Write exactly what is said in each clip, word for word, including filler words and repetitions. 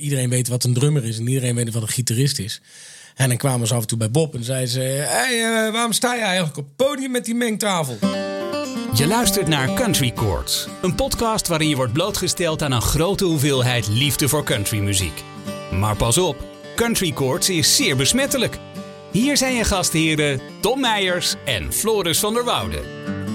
Iedereen weet wat een drummer is en iedereen weet wat een gitarist is. En dan kwamen ze af en toe bij Bob en zeiden ze... Hey, uh, waarom sta je eigenlijk op het podium met die mengtafel? Je luistert naar Country Chords. Een podcast waarin je wordt blootgesteld aan een grote hoeveelheid liefde voor countrymuziek. Maar pas op, Country Chords is zeer besmettelijk. Hier zijn je gastheren Tom Meijers en Floris van der Woude.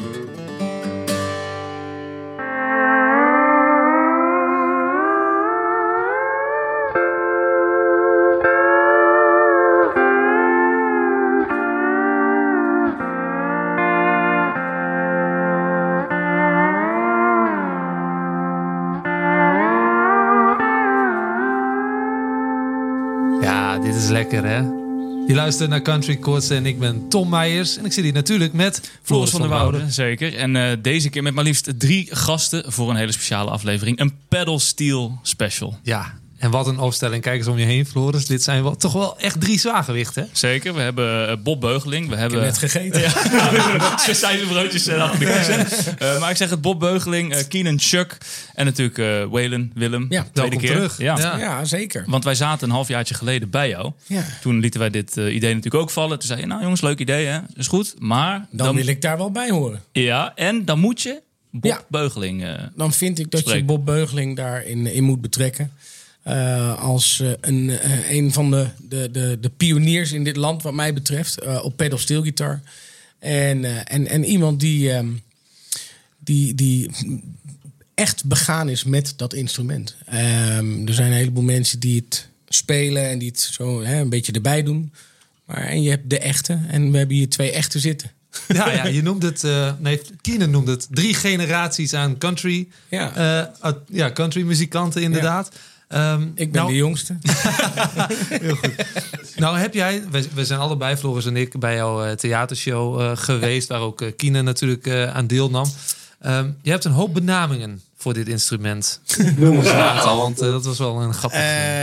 Dit is lekker, hè? Je luistert naar Country Chords en ik ben Tom Meijers. En ik zit hier natuurlijk met Floris van der Woude. Zeker. En uh, deze keer met maar liefst drie gasten voor een hele speciale aflevering. Een pedal steel special. Ja, en wat een opstelling. Kijk eens om je heen, Floris. Dit zijn wel, toch wel echt drie zwaargewichten, hè? Zeker. We hebben uh, Bob Beugeling. We Ik hebben heb net gegeten. Ja, ze zijn de broodjes uh, achter de kiezen. Uh, maar ik zeg het, Bob Beugeling, uh, Keenan Chuck en natuurlijk uh, Waylon, Willem. Ja, tweede welkom keer. terug. Ja. Ja, ja, zeker. Want wij zaten een halfjaartje geleden bij jou. Ja. Toen lieten wij dit uh, idee natuurlijk ook vallen. Toen zei je, nou jongens, leuk idee, hè? Is goed. Maar Dan, dan wil ik daar wel bij horen. Ja, en dan moet je Bob Ja. Beugeling uh, Dan vind ik dat spreken. je Bob Beugeling daarin in moet betrekken. Uh, als uh, een, uh, een van de, de, de, de pioniers in dit land, wat mij betreft, uh, op pedal steel gitaar. En, uh, en, en iemand die, um, die, die echt begaan is met dat instrument. Um, er zijn een heleboel mensen die het spelen en die het zo hè, een beetje erbij doen. Maar, en je hebt de echte. En we hebben hier twee echte zitten. Ja, ja, je noemt het... Uh, nee, Keenan noemde het drie generaties aan country. Ja. Uh, uh, ja, country muzikanten inderdaad. Ja. Um, ik ben nou, de jongste. Heel goed. Nou heb jij, we, we zijn allebei, Floris en ik, bij jouw uh, theatershow uh, geweest, waar ook uh, Keenan natuurlijk uh, aan deelnam. Um, je hebt een hoop benamingen voor dit instrument. Noem eens een aantal, want uh, dat was wel een grappig. Uh,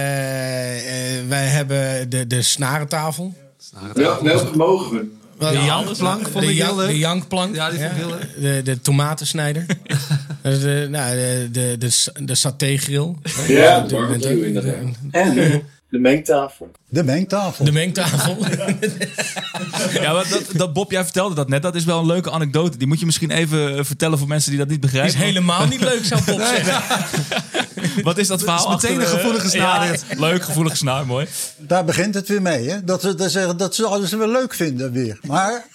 uh, wij hebben de, de snarentafel. snarentafel. Welke mogen we? De jankplank vond de ik jank, heel leuk. De jankplank. Ja, die vond ik heel leuk. De, de tomatensnijder. de, nou, de, de, de, de satégril. Ja, de barbecue. En de mengtafel. De mengtafel. De mengtafel. Ja, maar dat, dat Bob, jij vertelde dat net. Dat is wel een leuke anekdote. Die moet je misschien even vertellen voor mensen die dat niet begrijpen. Die is helemaal niet leuk, zou Bob zeggen. Wat is dat verhaal? Dat is meteen achter, een gevoelige snaar. Ja, leuk, gevoelige snaar, mooi. Daar begint het weer mee, hè? Dat ze, dat ze, dat ze alles wel leuk vinden weer. Maar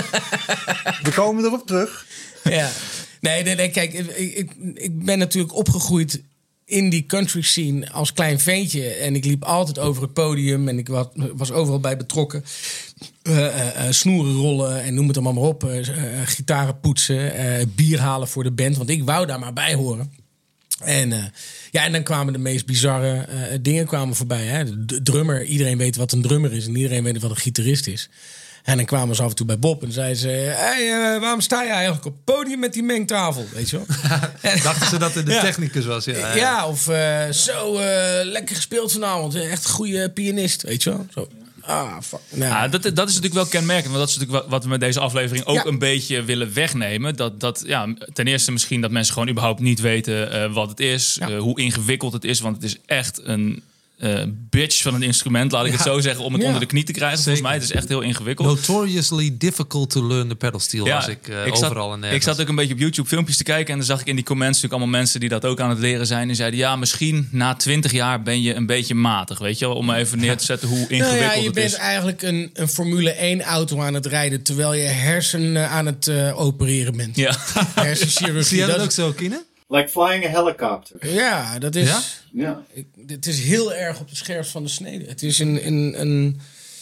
we komen erop terug. Ja. Nee, nee, nee, kijk, ik, ik, ik ben natuurlijk opgegroeid in die country scene als klein ventje. En ik liep altijd over het podium en ik was, was overal bij betrokken. Uh, uh, uh, snoeren rollen en noem het allemaal maar op. Uh, uh, gitaren poetsen, uh, bier halen voor de band. Want ik wou daar maar bij horen. En, uh, ja, en dan kwamen de meest bizarre uh, dingen kwamen voorbij. Hè? De drummer, iedereen weet wat een drummer is en iedereen weet wat een gitarist is. En dan kwamen ze af en toe bij Bob en zeiden ze... Hey, uh, waarom sta je eigenlijk op het podium met die mengtafel? Weet je wel? Dachten ze dat het de ja. technicus was? Ja, ja. ja of uh, zo uh, lekker gespeeld vanavond. Echt een goede pianist, weet je wel? Zo. Ah, fuck. Nou. Ja, dat, dat is natuurlijk wel kenmerkend. Want dat is natuurlijk wat we met deze aflevering ook ja. een beetje willen wegnemen. Dat, dat, ja, ten eerste misschien dat mensen gewoon überhaupt niet weten uh, wat het is. Ja. Uh, hoe ingewikkeld het is. Want het is echt een... Uh, bitch van een instrument, laat ik ja. het zo zeggen, om het ja. onder de knie te krijgen. Zeker. Volgens mij, het is echt heel ingewikkeld. Notoriously difficult to learn the pedal steel, ja, was ik, uh, ik overal zat, en nergens. Ik zat ook een beetje op YouTube filmpjes te kijken en dan zag ik in die comments natuurlijk allemaal mensen die dat ook aan het leren zijn. En zeiden, ja, misschien na twintig jaar ben je een beetje matig, weet je wel, om even neer te zetten hoe ingewikkeld nou ja, je het bent is. eigenlijk een, een Formule één auto aan het rijden, terwijl je hersenen aan het uh, opereren bent. Ja. Hersenchirurgie. Zie jij dat, dat ook zo, Kine? Like flying a helicopter. Ja, dat is... Ja? Ja. Ik, het is heel erg op de scherpst van de snede. Het is een... een, een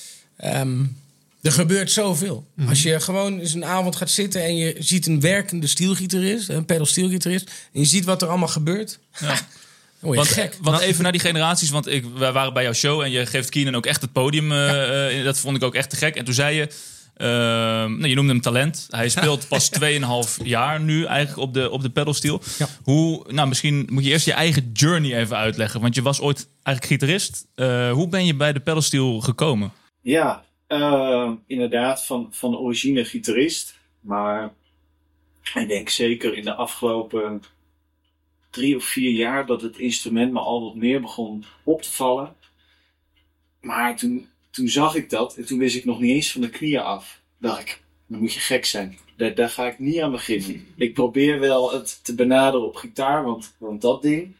um, er gebeurt zoveel. Mm-hmm. Als je gewoon eens een avond gaat zitten en je ziet een werkende steelgitarist, een pedal steelgitarist, en je ziet wat er allemaal gebeurt. Ja. Dan word je Want, gek. want even naar die generaties, want ik, wij waren bij jouw show en je geeft Keenan ook echt het podium. Uh, ja. uh, dat vond ik ook echt te gek. En toen zei je... Uh, nou, je noemde hem talent. Hij speelt pas twee en een half jaar nu eigenlijk op de, op de pedalsteel. Ja. Hoe, nou, misschien moet je eerst je eigen journey even uitleggen. Want je was ooit eigenlijk gitarist. Uh, hoe ben je bij de pedalsteel gekomen? Ja, uh, inderdaad van, van origine gitarist. Maar ik denk zeker in de afgelopen drie of vier jaar dat het instrument me al wat meer begon op te vallen. Maar toen, toen zag ik dat en toen wist ik nog niet eens van de knieën af. Dacht ik, dan moet je gek zijn. Daar, daar ga ik niet aan beginnen. Ik probeer wel het te benaderen op gitaar, want, want dat ding,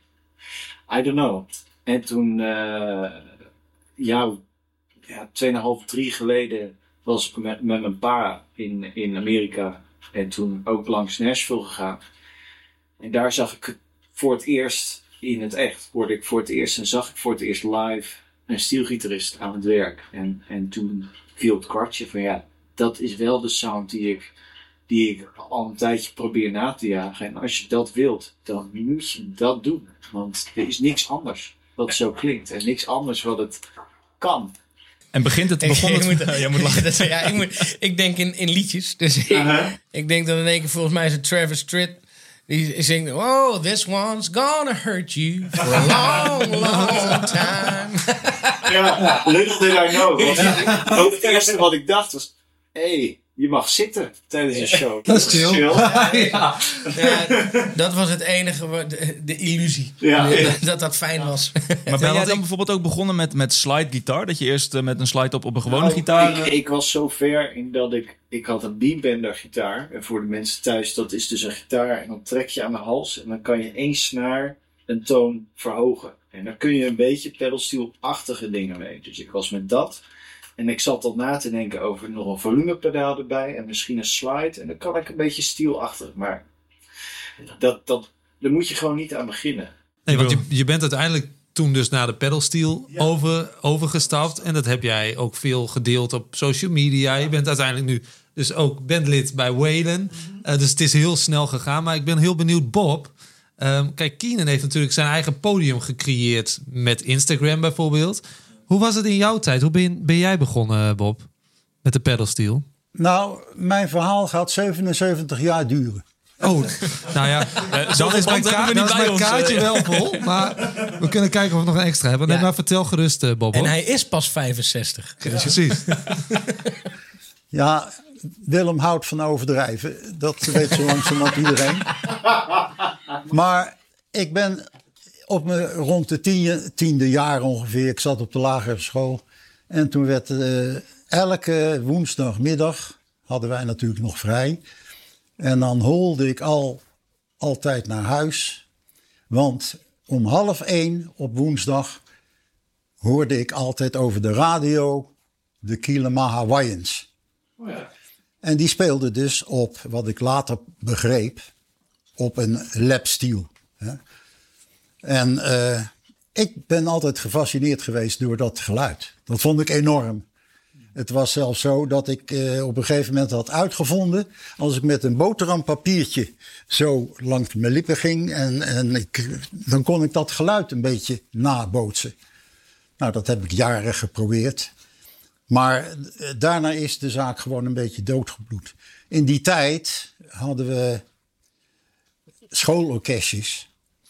I don't know. En toen, uh, ja, ja, tweeënhalf, drie geleden was ik met, met mijn pa in, in Amerika. En toen ook langs Nashville gegaan. En daar zag ik het voor het eerst in het echt. Hoorde ik voor het eerst en zag ik voor het eerst live een steelgitarist aan het werk. En, en toen viel het kwartje van ja, dat is wel de sound die ik, die ik al een tijdje probeer na te jagen. En als je dat wilt, dan moet je dat doen. Want er is niks anders wat zo klinkt. En niks anders wat het kan. En begint het, begon het... Ik moet, ja, moet lachen. dat, ja, ik, moet, ik denk in, in liedjes. Dus ik, uh-huh. ik denk dan in één keer, volgens mij is het Travis Tritt. Die zingt, oh, this one's gonna hurt you for a long, long time. Ja, little did I know. Ook het eerste wat ik dacht was, hé, hey, je mag zitten tijdens een show. Dat is chill. chill. Ja, ja. Ja, dat was het enige, de, de illusie. Ja. Dat, dat dat fijn was. Maar ben jij dan bijvoorbeeld ook begonnen met, met slide gitaar? Dat je eerst uh, met een slide op op een gewone nou, gitaar... Ik, ik was zo ver in dat ik... Ik had een beambender gitaar. En voor de mensen thuis, dat is dus een gitaar. En dan trek je aan de hals. En dan kan je één snaar een toon verhogen. En dan kun je een beetje pedalsteel-achtige dingen mee. Dus ik was met dat... En ik zat al na te denken over nog een volumepedaal erbij. En misschien een slide. En dan kan ik een beetje stielachtig. Maar dat, dat, daar moet je gewoon niet aan beginnen. Nee, want je, je bent uiteindelijk toen dus naar de pedalsteel ja. over, overgestapt. En dat heb jij ook veel gedeeld op social media. Je bent uiteindelijk nu dus ook bandlid bij Waylon. Mm-hmm. Uh, dus het is heel snel gegaan. Maar ik ben heel benieuwd, Bob. Um, kijk, Keenan heeft natuurlijk zijn eigen podium gecreëerd met Instagram bijvoorbeeld. Hoe was het in jouw tijd? Hoe ben, ben jij begonnen, Bob, met de pedalsteel? Nou, mijn verhaal gaat zevenenzeventig jaar duren. Oh, nou ja, uh, dan is mijn, ka- dan is mijn kaartje uh, wel vol. Maar we kunnen kijken of we nog een extra hebben. Nee, ja. Maar vertel gerust, uh, Bob. En hij is pas vijfenzestig. Ja, precies. Ja, Willem houdt van overdrijven. Dat weet zo langzamerhand iedereen. Maar ik ben... Op me rond de tiende, tiende jaar ongeveer. Ik zat op de lagere school. En toen werd uh, elke woensdagmiddag hadden wij natuurlijk nog vrij. En dan holde ik al altijd naar huis. Want om half één op woensdag hoorde ik altijd over de radio de Kilima Hawaiians. Oh ja. En die speelden dus op, wat ik later begreep, op een lapsteel. Hè. En uh, ik ben altijd gefascineerd geweest door dat geluid. Dat vond ik enorm. Het was zelfs zo dat ik uh, op een gegeven moment had uitgevonden... als ik met een boterhampapiertje zo langs mijn lippen ging... en, en ik, dan kon ik dat geluid een beetje nabootsen. Nou, dat heb ik jaren geprobeerd. Maar uh, daarna is de zaak gewoon een beetje doodgebloed. In die tijd hadden we schoolorkestjes...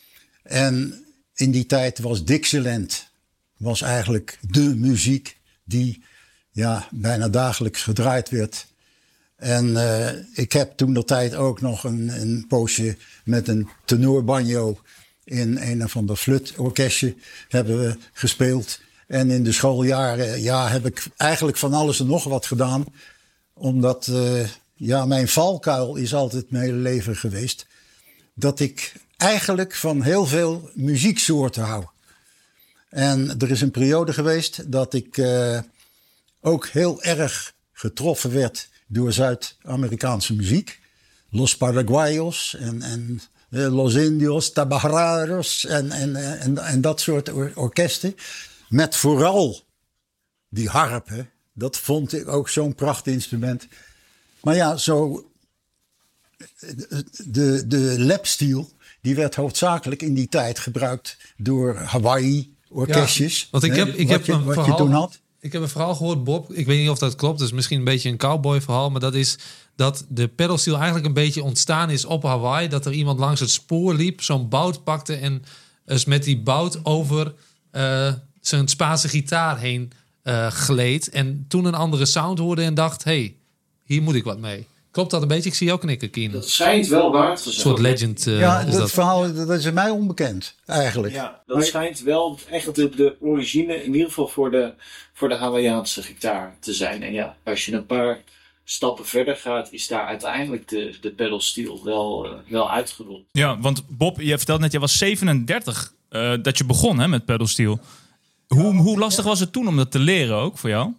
En in die tijd was Dixieland was eigenlijk de muziek die ja, bijna dagelijks gedraaid werd. En uh, ik heb toen de tijd ook nog een, een poosje met een tenorbanjo in een van de flutorkestje hebben we gespeeld. En in de schooljaren ja, heb ik eigenlijk van alles en nog wat gedaan. Omdat uh, ja, mijn valkuil is altijd mijn hele leven geweest. Dat ik eigenlijk van heel veel muzieksoorten hou. En er is een periode geweest dat ik uh, ook heel erg getroffen werd door Zuid-Amerikaanse muziek. Los Paraguayos en, en uh, Los Indios, Tabajararos en, en, en, en dat soort or- orkesten. Met vooral die harp. Hè. Dat vond ik ook zo'n prachtinstrument. Maar ja, zo de, de lapsteel... die werd hoofdzakelijk in die tijd gebruikt door Hawaii-orkestjes. Ja, want ik heb, ik wat heb je, een wat verhaal, je toen had. Ik heb een verhaal gehoord, Bob. Ik weet niet of dat klopt. Dat is misschien een beetje een cowboy verhaal. Maar dat is dat de pedalsteel eigenlijk een beetje ontstaan is op Hawaii. Dat er iemand langs het spoor liep, zo'n bout pakte... en dus met die bout over uh, zijn Spaanse gitaar heen uh, gleed. En toen een andere sound hoorde en dacht... hey, hier moet ik wat mee. Klopt dat een beetje? Ik zie jou knikken, Kien. Dat schijnt wel waar te zijn. Een soort legend uh, ja, is dat, dat. verhaal dat is mij onbekend, eigenlijk. Ja, dat schijnt wel echt de, de origine, in ieder geval voor de, voor de Hawaiiaanse gitaar te zijn. En ja, als je een paar stappen verder gaat, is daar uiteindelijk de, de pedal steel wel, uh, wel uitgerold. Ja, want Bob, je vertelt net, je was zevenendertig uh, dat je begon hè, met pedal steel. Hoe, hoe lastig was het toen om dat te leren ook voor jou?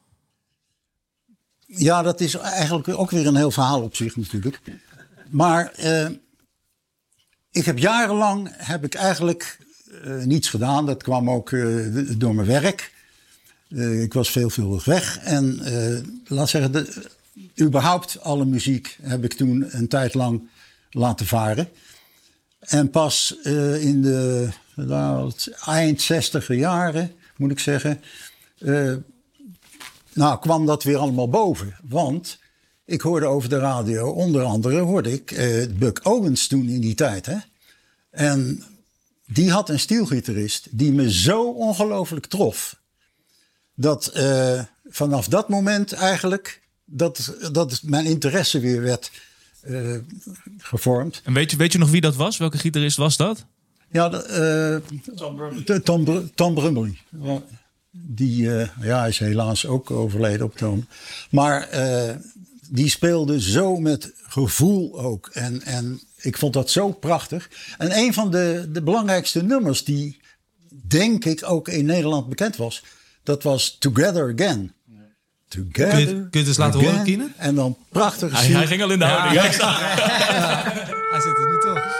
Ja, dat is eigenlijk ook weer een heel verhaal op zich natuurlijk. Maar uh, ik heb jarenlang heb ik eigenlijk uh, niets gedaan. Dat kwam ook uh, door mijn werk. Uh, ik was veelvuldig weg. En uh, laat zeggen, de, überhaupt alle muziek heb ik toen een tijd lang laten varen. En pas uh, in de nou, eind zestiger jaren, moet ik zeggen... Uh, Nou, kwam dat weer allemaal boven. Want ik hoorde over de radio, onder andere hoorde ik uh, Buck Owens toen in die tijd. Hè? En die had een steelgitarist die me zo ongelooflijk trof. Dat uh, vanaf dat moment eigenlijk, dat, dat mijn interesse weer werd uh, gevormd. En weet je, weet je nog wie dat was? Welke gitarist was dat? Ja, de, uh, Tom Brumley. Tom, Tom Brumley. Die uh, ja, is helaas ook overleden op toon. Maar uh, die speelde zo met gevoel ook. En, en ik vond dat zo prachtig. En een van de, de belangrijkste nummers die denk ik ook in Nederland bekend was. Dat was Together Again. Together Kun je, kun je het eens laten again. horen, Kine? En dan prachtig. Hij, hij ging al in de houding. Ja. Ja, ik zag- Hij zit er nu toch.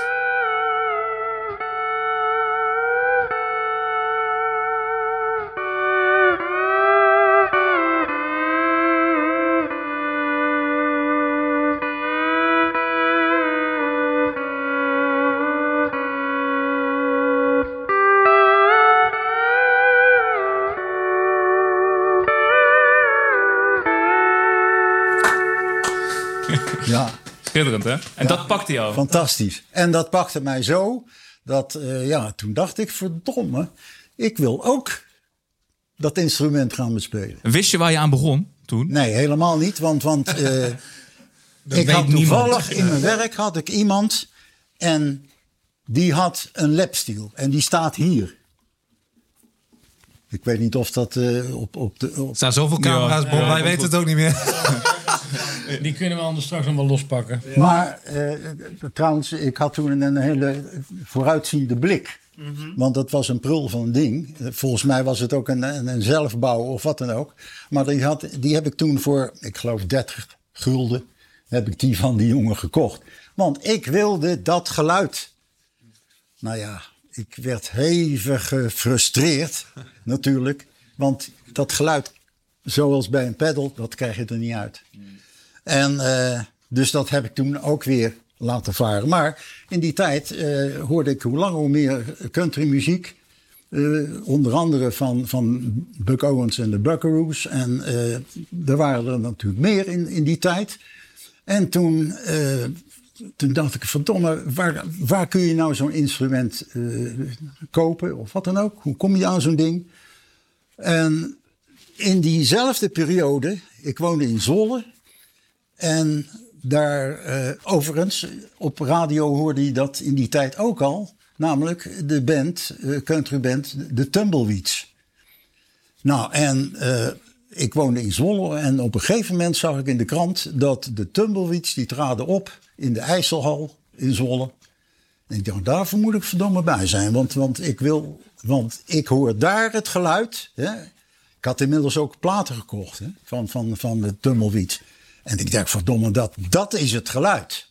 Ja, Schitterend, hè? En dat pakte jou. fantastisch. En dat pakte mij zo dat, uh, ja, toen dacht ik, verdomme, ik wil ook dat instrument gaan bespelen. Wist je waar je aan begon toen? Nee, helemaal niet, want, want uh, ik weet had niemand. toevallig in mijn werk had ik iemand en die had een lapsteel en die staat hier. Ik weet niet of dat uh, op, op de... Op... Er staan zoveel camera's, Bob. Ja, Wij ja, weten het ook niet meer. Die kunnen we anders straks nog wel lospakken. Maar uh, trouwens, ik had toen een hele vooruitziende blik. Mm-hmm. Want dat was een prul van een ding. Volgens mij was het ook een, een, een zelfbouw of wat dan ook. Maar die, had, die heb ik toen voor, ik geloof dertig gulden, heb ik die van die jongen gekocht. Want ik wilde dat geluid. Nou ja, ik werd hevig gefrustreerd natuurlijk. Want dat geluid, zoals bij een pedal, dat krijg je er niet uit. En uh, dus dat heb ik toen ook weer laten varen. Maar in die tijd uh, hoorde ik hoe langer hoe meer countrymuziek. Uh, onder andere van, van Buck Owens en de Buckaroos. En uh, er waren er natuurlijk meer in, in die tijd. En toen, uh, toen dacht ik, verdomme, waar, waar kun je nou zo'n instrument uh, kopen? Of wat dan ook. Hoe kom je aan zo'n ding? En in diezelfde periode, ik woonde in Zwolle. En daar, uh, overigens, op radio hoorde je dat in die tijd ook al. Namelijk de band, uh, countryband, de Tumbleweeds. Nou, en uh, ik woonde in Zwolle en op een gegeven moment zag ik in de krant dat de Tumbleweeds, die traden op in de IJsselhal in Zwolle. En ik dacht, daarvoor moet ik verdomme bij zijn, want, want, ik, wil, want ik hoor daar het geluid. Hè? Ik had inmiddels ook platen gekocht hè, van, van, van de Tumbleweeds. En ik dacht, verdomme, dat, dat is het geluid.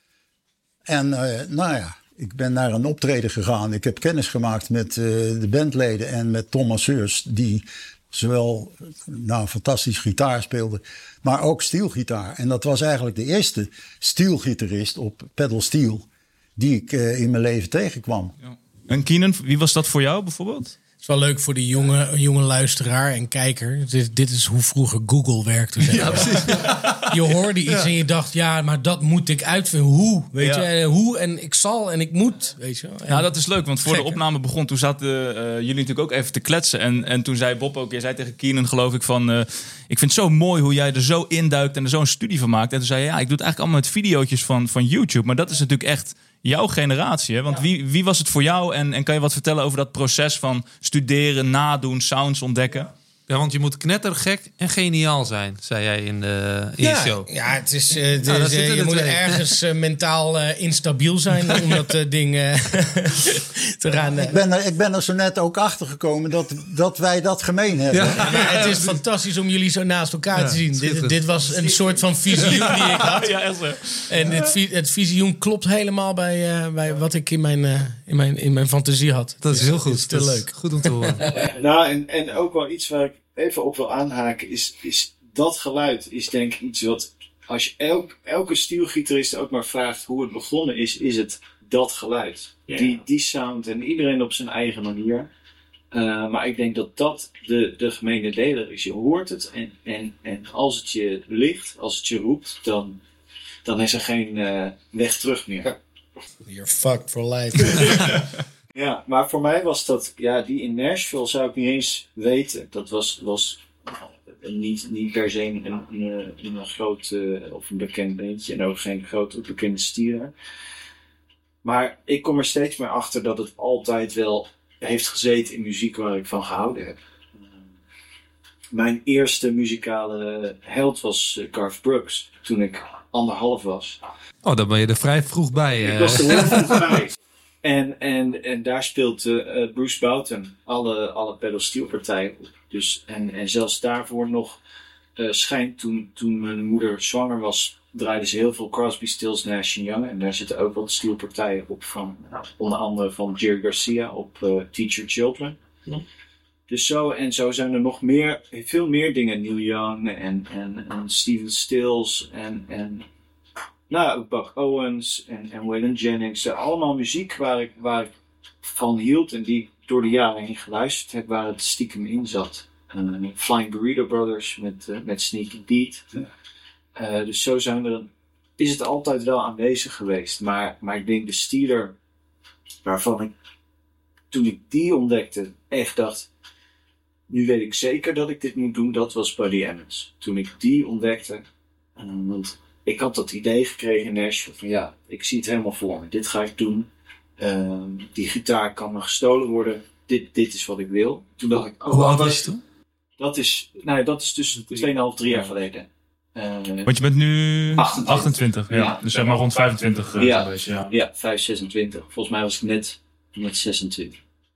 En uh, nou ja, ik ben naar een optreden gegaan. Ik heb kennis gemaakt met uh, de bandleden en met Thomas Seurs, die zowel nou, fantastisch gitaar speelde, maar ook steelgitaar. En dat was eigenlijk de eerste steelgitarist op pedal steel die ik uh, in mijn leven tegenkwam. Ja. En Keenan, wie was dat voor jou bijvoorbeeld? Het is wel leuk voor de jonge, jonge luisteraar en kijker. Dit, dit is hoe vroeger Google werkte. Zeg maar. Ja, precies. Je hoorde iets ja. en je dacht, ja, maar dat moet ik uitvinden. Hoe, weet ja. je? Hoe en ik zal en ik moet, weet je wel. En ja, dat is leuk, want voor gek, de opname begon, toen zaten uh, jullie natuurlijk ook even te kletsen. En, en toen zei Bob ook, jij zei tegen Keenan, geloof ik, van... Uh, ik vind het zo mooi hoe jij er zo induikt en er zo'n studie van maakt. En toen zei je, ja, ik doe het eigenlijk allemaal met videootjes van, van YouTube. Maar dat is natuurlijk echt... jouw generatie, hè? Want ja. wie, wie was het voor jou? En, en kan je wat vertellen over dat proces van studeren, nadoen, sounds ontdekken? Ja, want je moet knettergek en geniaal zijn, zei jij in de, in ja, je show. Ja, het is, uh, het nou, is uh, je moet twee. ergens uh, mentaal uh, instabiel zijn om dat uh, ding uh, te gaan... Uh. Ik, ben er, ik ben er zo net ook achter gekomen dat, dat wij dat gemeen hebben. Ja. Ja, maar het is fantastisch om jullie zo naast elkaar ja, te zien. Dit, dit was een soort van visioen die ik had. Ja, echt zo. En het, het visioen klopt helemaal bij, uh, bij wat ik in mijn, uh, in, mijn, in mijn fantasie had. Dat is dus, heel goed. Is te dat leuk. Is goed om te horen. Nou, en, en ook wel iets waar ik even op wil aanhaken, is, is dat geluid is denk ik iets wat, als je elk, elke stielgitarist ook maar vraagt hoe het begonnen is, is het dat geluid. Yeah. Die, die sound en iedereen op zijn eigen manier. Uh, maar ik denk dat dat de, de gemene deler is. Je hoort het en, en, en als het je ligt, als het je roept, dan, dan is er geen uh, weg terug meer. You're fucked for life. Ja, maar voor mij was dat, ja, die in Nashville zou ik niet eens weten. Dat was, was niet, niet per se een, een, een, een groot uh, of een bekend beentje en ook geen grote bekende stier. Maar ik kom er steeds meer achter dat het altijd wel heeft gezeten in muziek waar ik van gehouden heb. Uh, mijn eerste muzikale held was uh, Garth Brooks toen ik anderhalf was. Oh, daar ben je er vrij vroeg bij. Uh. Ik was er heel vroeg bij. En, en, en daar speelt uh, Bruce Boughton alle, alle pedal steel partijen op. Dus, en, en zelfs daarvoor nog uh, schijnt, toen, toen mijn moeder zwanger was, draaiden ze heel veel Crosby, Stills, Nash en Young. En daar zitten ook wat steelpartijen op van, nou, onder andere van Jerry Garcia op uh, Teach Your Children. Ja. Dus zo en zo zijn er nog meer, veel meer dingen. Neil Young en, en, en Steven Stills en... en nou, ook Buck Owens en, en Waylon Jennings. Allemaal muziek waar ik, waar ik van hield en die ik door de jaren heen geluisterd heb, waar het stiekem in zat. Uh, Flying Burrito Brothers met, uh, met Sneaky Pete. Uh, dus zo zijn er, is het altijd wel aanwezig geweest. Maar, maar ik denk de Steeler, waarvan ik toen ik die ontdekte echt dacht, nu weet ik zeker dat ik dit moet doen, dat was Buddy Emmons. Toen ik die ontdekte, uh, want ik had dat idee gekregen in Nashville van ja, ik zie het helemaal voor me. Dit ga ik doen. Uh, die gitaar kan me gestolen worden. Dit, dit is wat ik wil. Toen dacht ik, oh, hoe oud was je toen? Dat is, nou, dat is dus tweeënhalf, drie jaar geleden. Uh, Want je bent nu achtentwintig. achtentwintig ja. Ja. Dus zeg maar rond vijfentwintig. Uh, ja, beetje, ja. ja, vijf, zesentwintig. Volgens mij was ik net, net zesentwintig.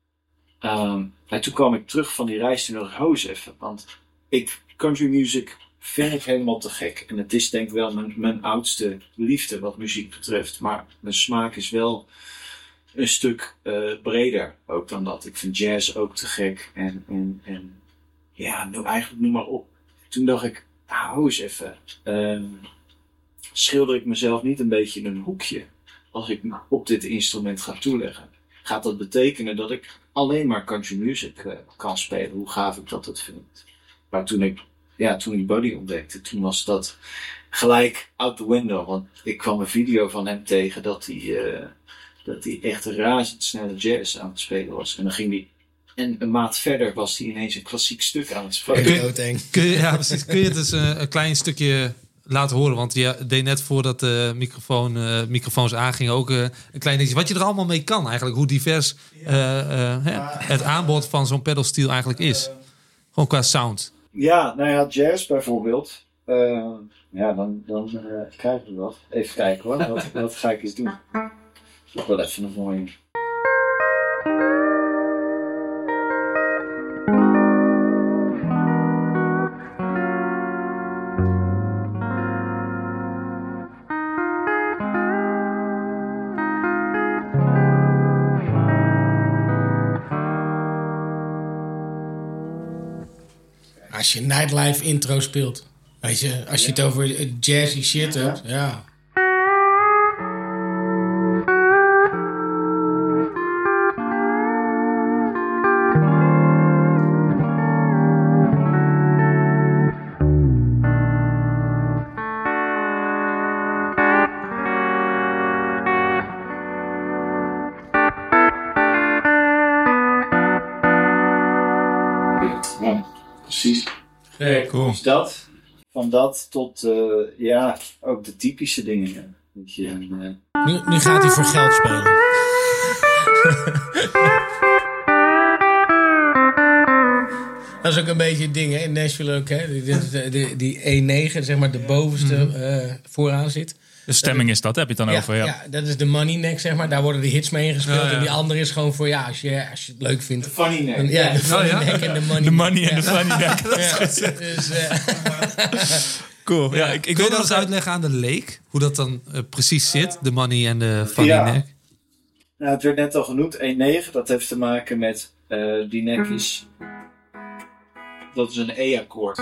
Um, en toen kwam ik terug van die reis. Toen dacht ik, ho eens even. Want ik, country music vind ik helemaal te gek. En het is denk ik wel mijn, mijn oudste liefde wat muziek betreft. Maar mijn smaak is wel een stuk uh, breder ook dan dat. Ik vind jazz ook te gek. En, en, en ja, nou, eigenlijk noem maar op. Toen dacht ik, hou eens even. Uh, schilder ik mezelf niet een beetje in een hoekje als ik op dit instrument ga toeleggen? Gaat dat betekenen dat ik alleen maar country music uh, kan spelen? Hoe gaaf ik dat het vind. Maar toen ik Ja, toen ik Buddy ontdekte, toen was dat gelijk out the window. Want ik kwam een video van hem tegen dat hij, uh, dat hij echt razendsnelle jazz aan het spelen was. En dan ging hij, en een maand verder was hij ineens een klassiek stuk aan het spelen. Kun je, kun je, ja, precies. Kun je het eens een, een klein stukje laten horen? Want je deed net voordat de microfoon, uh, microfoons aangingen ook uh, een klein dingetje. Wat je er allemaal mee kan eigenlijk. Hoe divers uh, uh, hè, het aanbod van zo'n pedalsteel eigenlijk is. Gewoon qua sound. Ja, nou ja, jazz bijvoorbeeld. Uh, ja, dan, dan uh, krijgen we wat. Even kijken hoor, wat, wat ga ik eens doen? Ik wel even een mooie. Als je Nightlife intro speelt. Weet je, als je het over jazzy shit hebt. Ja. Ja, precies. Hey, cool. Dus dat, van dat tot, uh, ja, ook de typische dingen. Ja. Weet je, en, uh... Nu, nu gaat hij voor geld spelen. Dat is ook een beetje het ding, hè? In Nashville ook, hè? Die, die, die, die E negen, zeg maar, de bovenste mm. uh, vooraan zit. De stemming is dat, heb je het dan ja, over? Ja. ja, dat is de money neck, zeg maar. Daar worden de hits mee ingespeeld. Ja, ja. En die andere is gewoon voor, ja, als je, als je het leuk vindt. De funny neck. Dan, ja, de funny Oh, ja? neck en de money De neck. money en de funny neck. Ja, dus, uh, Cool. Ja, ik, ik Kun je wil dat eens nog uitleggen aan de leek? Hoe dat dan uh, precies zit? De money en de funny Ja. neck? Nou, het werd net al genoemd, E negen. Dat heeft te maken met, uh, die nek is, dat is een E-akkoord.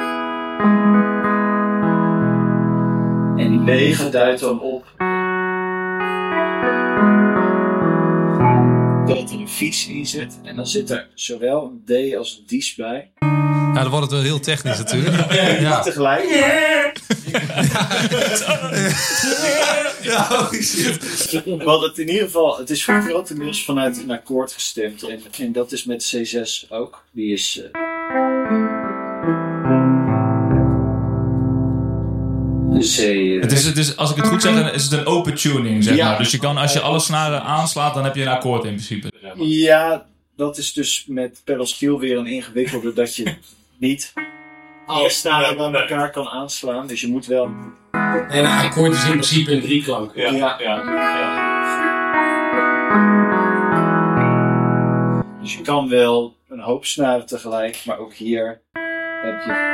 En die negen duidt dan op dat er een fiets in zit. En dan zit er zowel een D als een dies bij. Ja, dan wordt het wel heel technisch natuurlijk. Ja, Ja. tegelijk. Ja, holy shit. Wat het in ieder geval, het is voor grotendeels vanuit een akkoord gestemd. En, en dat is met C zes ook. Die is... Uh, C, uh, Het is, het is, als ik het goed zeg, is het een open tuning, zeg Ja. maar. Dus je kan, als je alle snaren aanslaat, dan heb je een akkoord in principe. Zeg maar. Ja, dat is dus met pedal steel weer een ingewikkelde dat je niet alle snaren aan elkaar kan aanslaan. Dus je moet wel... en een akkoord is in principe een drieklank. Ja, ja, ja. Dus je kan wel een hoop snaren tegelijk, maar ook hier heb je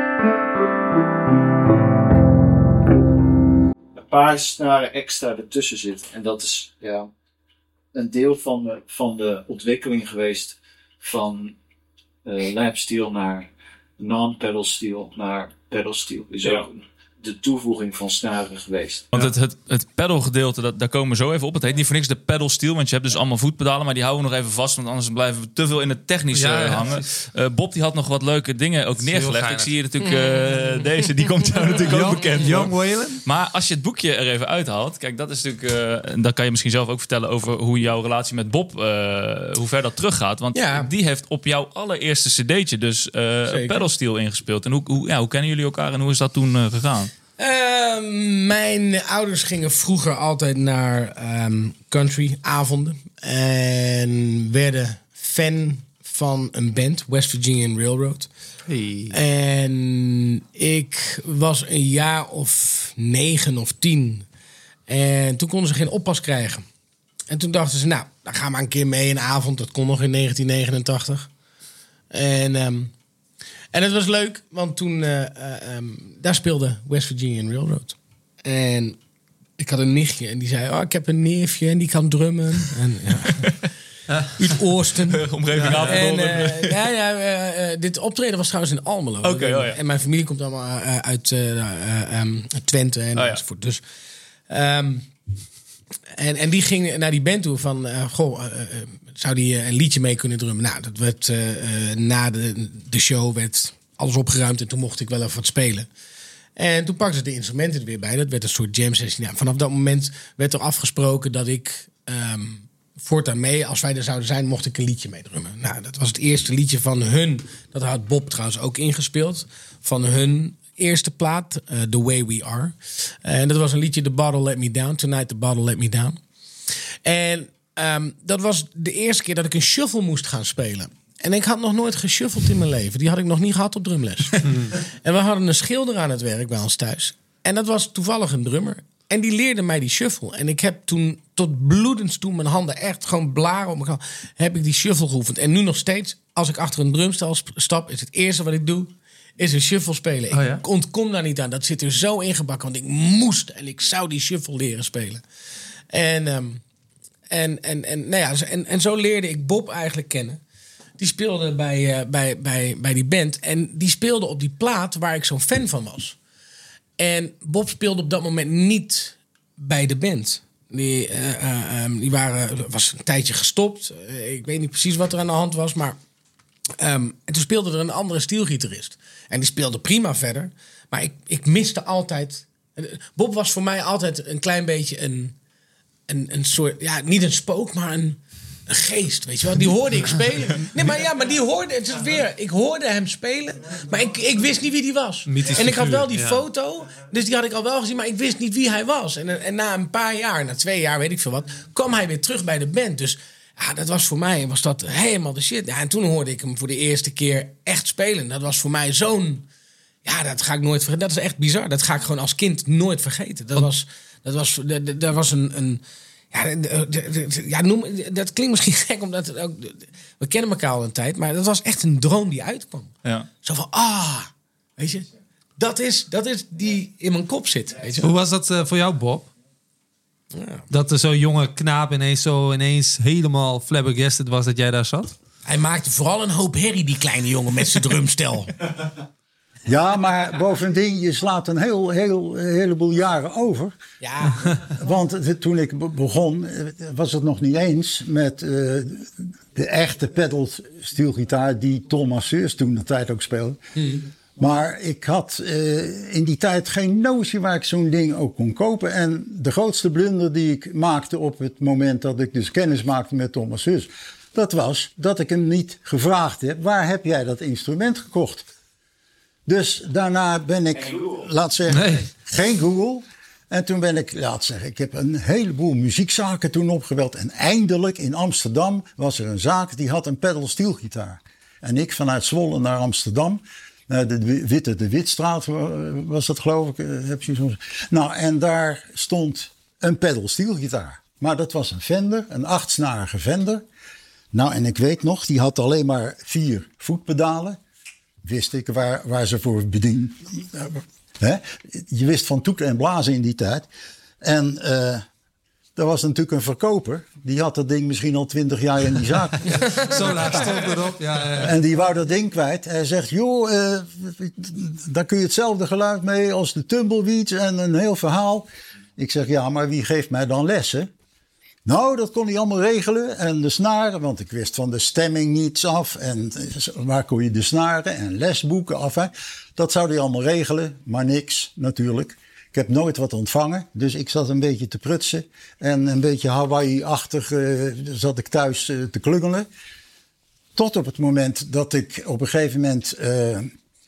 een paar snaren extra ertussen zitten. En dat is ja, een deel van de, van de ontwikkeling geweest van uh, lap steel naar non-pedal steel naar pedal steel. Is ook de toevoeging van snaren geweest. Want het, het, het pedalgedeelte, dat, daar komen we zo even op. Het heet niet voor niks de pedal steel, want je hebt dus allemaal voetpedalen, maar die houden we nog even vast, want anders blijven we te veel in het technische Ja, ja, hangen. Uh, Bob die had nog wat leuke dingen ook is heel neergelegd. Ik geinig. zie hier natuurlijk uh, deze, die komt jou natuurlijk ook bekend voor. Young Waylon? Maar als je het boekje er even uithaalt, kijk, dat is natuurlijk, uh, dan kan je misschien zelf ook vertellen over hoe jouw relatie met Bob, uh, hoe ver dat teruggaat. Want Ja. die heeft op jouw allereerste cd'tje dus uh, pedal steel ingespeeld. En hoe, hoe, ja, hoe kennen jullie elkaar en hoe is dat toen uh, gegaan? Uh, mijn ouders gingen vroeger altijd naar um, countryavonden. En werden fan van een band, West Virginian Railroad. Hey. En ik was een jaar of negen of tien. En toen konden ze geen oppas krijgen. En toen dachten ze, nou, dan gaan we een keer mee een avond. Dat kon nog in negentien negenentachtig. En... Um, En het was leuk, want toen uh, uh, um, daar speelde West Virginian Railroad. En ik had een nichtje en die zei, oh, ik heb een neefje en die kan drummen. En, ja. Uit Oosten. Omgeving En, Apeldoorn. uh, ja, ja, uh, uh, dit optreden was trouwens in Almelo. Oké, okay, oh ja. En mijn familie komt allemaal uh, uit uh, uh, um, Twente en oh ja. enzovoort. Dus, um, en, en die ging naar die band toe van, uh, goh, uh, uh, zou die uh, een liedje mee kunnen drummen? Nou, dat werd uh, uh, na de, de show werd alles opgeruimd en toen mocht ik wel even wat spelen. En toen pakten ze de instrumenten er weer bij. Dat werd een soort jam sessie. Nou, vanaf dat moment werd er afgesproken dat ik um, voortaan mee, als wij er zouden zijn, mocht ik een liedje mee drummen. Nou, dat was het eerste liedje van hun. Dat had Bob trouwens ook ingespeeld. Van hun eerste plaat, uh, The Way We Are. Uh, en dat was een liedje, The Bottle Let Me Down. Tonight the Bottle Let Me Down. En um, dat was de eerste keer dat ik een shuffle moest gaan spelen. En ik had nog nooit geshuffeld in mijn leven. Die had ik nog niet gehad op drumles. En we hadden een schilder aan het werk bij ons thuis. En dat was toevallig een drummer. En die leerde mij die shuffle. En ik heb toen tot bloedens toe mijn handen echt gewoon blaren op elkaar. Heb ik die shuffle geoefend. En nu nog steeds, als ik achter een drumstel stap, is het eerste wat ik doe, is een shuffle spelen. Oh ja? Ik ontkom daar niet aan. Dat zit er zo ingebakken. Want ik moest en ik zou die shuffle leren spelen. En, um, en, en, en, nou ja, en, en zo leerde ik Bob eigenlijk kennen. Die speelde bij, uh, bij, bij, bij die band. En die speelde op die plaat waar ik zo'n fan van was. En Bob speelde op dat moment niet bij de band. Die, uh, uh, um, die waren, was een tijdje gestopt. Uh, ik weet niet precies wat er aan de hand was. Maar um, en toen speelde er een andere steelgitarist. En die speelde prima verder. Maar ik, ik miste altijd... Bob was voor mij altijd een klein beetje een... Een, een soort... Ja, niet een spook, maar een... een geest, weet je wel. Die hoorde ik spelen. Nee, maar ja, maar die hoorde... Het is weer... Ik hoorde hem spelen, maar ik, ik wist niet wie die was. Mythisch en ik had figuur, wel die ja. foto, dus die had ik al wel gezien, maar ik wist niet wie hij was. En, en na een paar jaar, na twee jaar, weet ik veel wat, kwam hij weer terug bij de band. Dus ja, dat was voor mij was dat helemaal de shit. Ja, en toen hoorde ik hem voor de eerste keer echt spelen. Dat was voor mij zo'n... Ja, dat ga ik nooit vergeten. Dat is echt bizar. Dat ga ik gewoon als kind nooit vergeten. Dat was, dat was, dat, dat was een... een ja, de, de, de, ja, noem, dat klinkt misschien gek, omdat het ook, we kennen elkaar al een tijd, maar dat was echt een droom die uitkwam. Ja. Zo van, ah, weet je, dat is, dat is die in mijn kop zit. Weet je? Hoe was dat uh, voor jou, Bob? Ja. Dat er zo'n jonge knaap ineens zo ineens helemaal flabbergasted was dat jij daar zat? Hij maakte vooral een hoop herrie, die kleine jongen met zijn drumstel. Ja, maar bovendien, je slaat een heel, heel, heleboel jaren over. Ja. Want het, toen ik be- begon, eh, was het nog niet eens met uh, de echte pedal steelgitaar die Thomas Seurs toen de tijd ook speelde. Hmm. Maar ik had uh, in die tijd geen notie waar ik zo'n ding ook kon kopen. En de grootste blunder die ik maakte op het moment dat ik dus kennis maakte met Thomas Seurs, dat was dat ik hem niet gevraagd heb, waar heb jij dat instrument gekocht? Dus daarna ben ik, laat zeggen, Nee. geen Google. En toen ben ik, laat zeggen, ik heb een heleboel muziekzaken toen opgebeld. En eindelijk in Amsterdam was er een zaak die had een pedal steelgitaar. En ik vanuit Zwolle naar Amsterdam, naar de Witte de Witstraat was dat geloof ik. Heb je zo... Nou, en daar stond een pedal steelgitaar. Maar dat was een Fender, een achtsnarige Fender. Nou, en ik weet nog, die had alleen maar vier voetpedalen. Wist ik waar, waar ze voor bediend. Hè? Je wist van toeten en blazen in die tijd. En uh, er was natuurlijk een verkoper. Die had dat ding misschien al twintig jaar in die zaak. Zo laag stond erop. Ja, ja, ja. En die wou dat ding kwijt. Hij zegt, joh, uh, daar kun je hetzelfde geluid mee als de Tumbleweeds en een heel verhaal. Ik zeg, ja, maar wie geeft mij dan lessen? Nou, dat kon hij allemaal regelen. En de snaren, want ik wist van de stemming niets af. En waar kon je de snaren en lesboeken af. Hè? Dat zou hij allemaal regelen, maar niks natuurlijk. Ik heb nooit wat ontvangen, dus ik zat een beetje te prutsen. En een beetje Hawaii-achtig uh, zat ik thuis uh, te klungelen. Tot op het moment dat ik op een gegeven moment... Uh,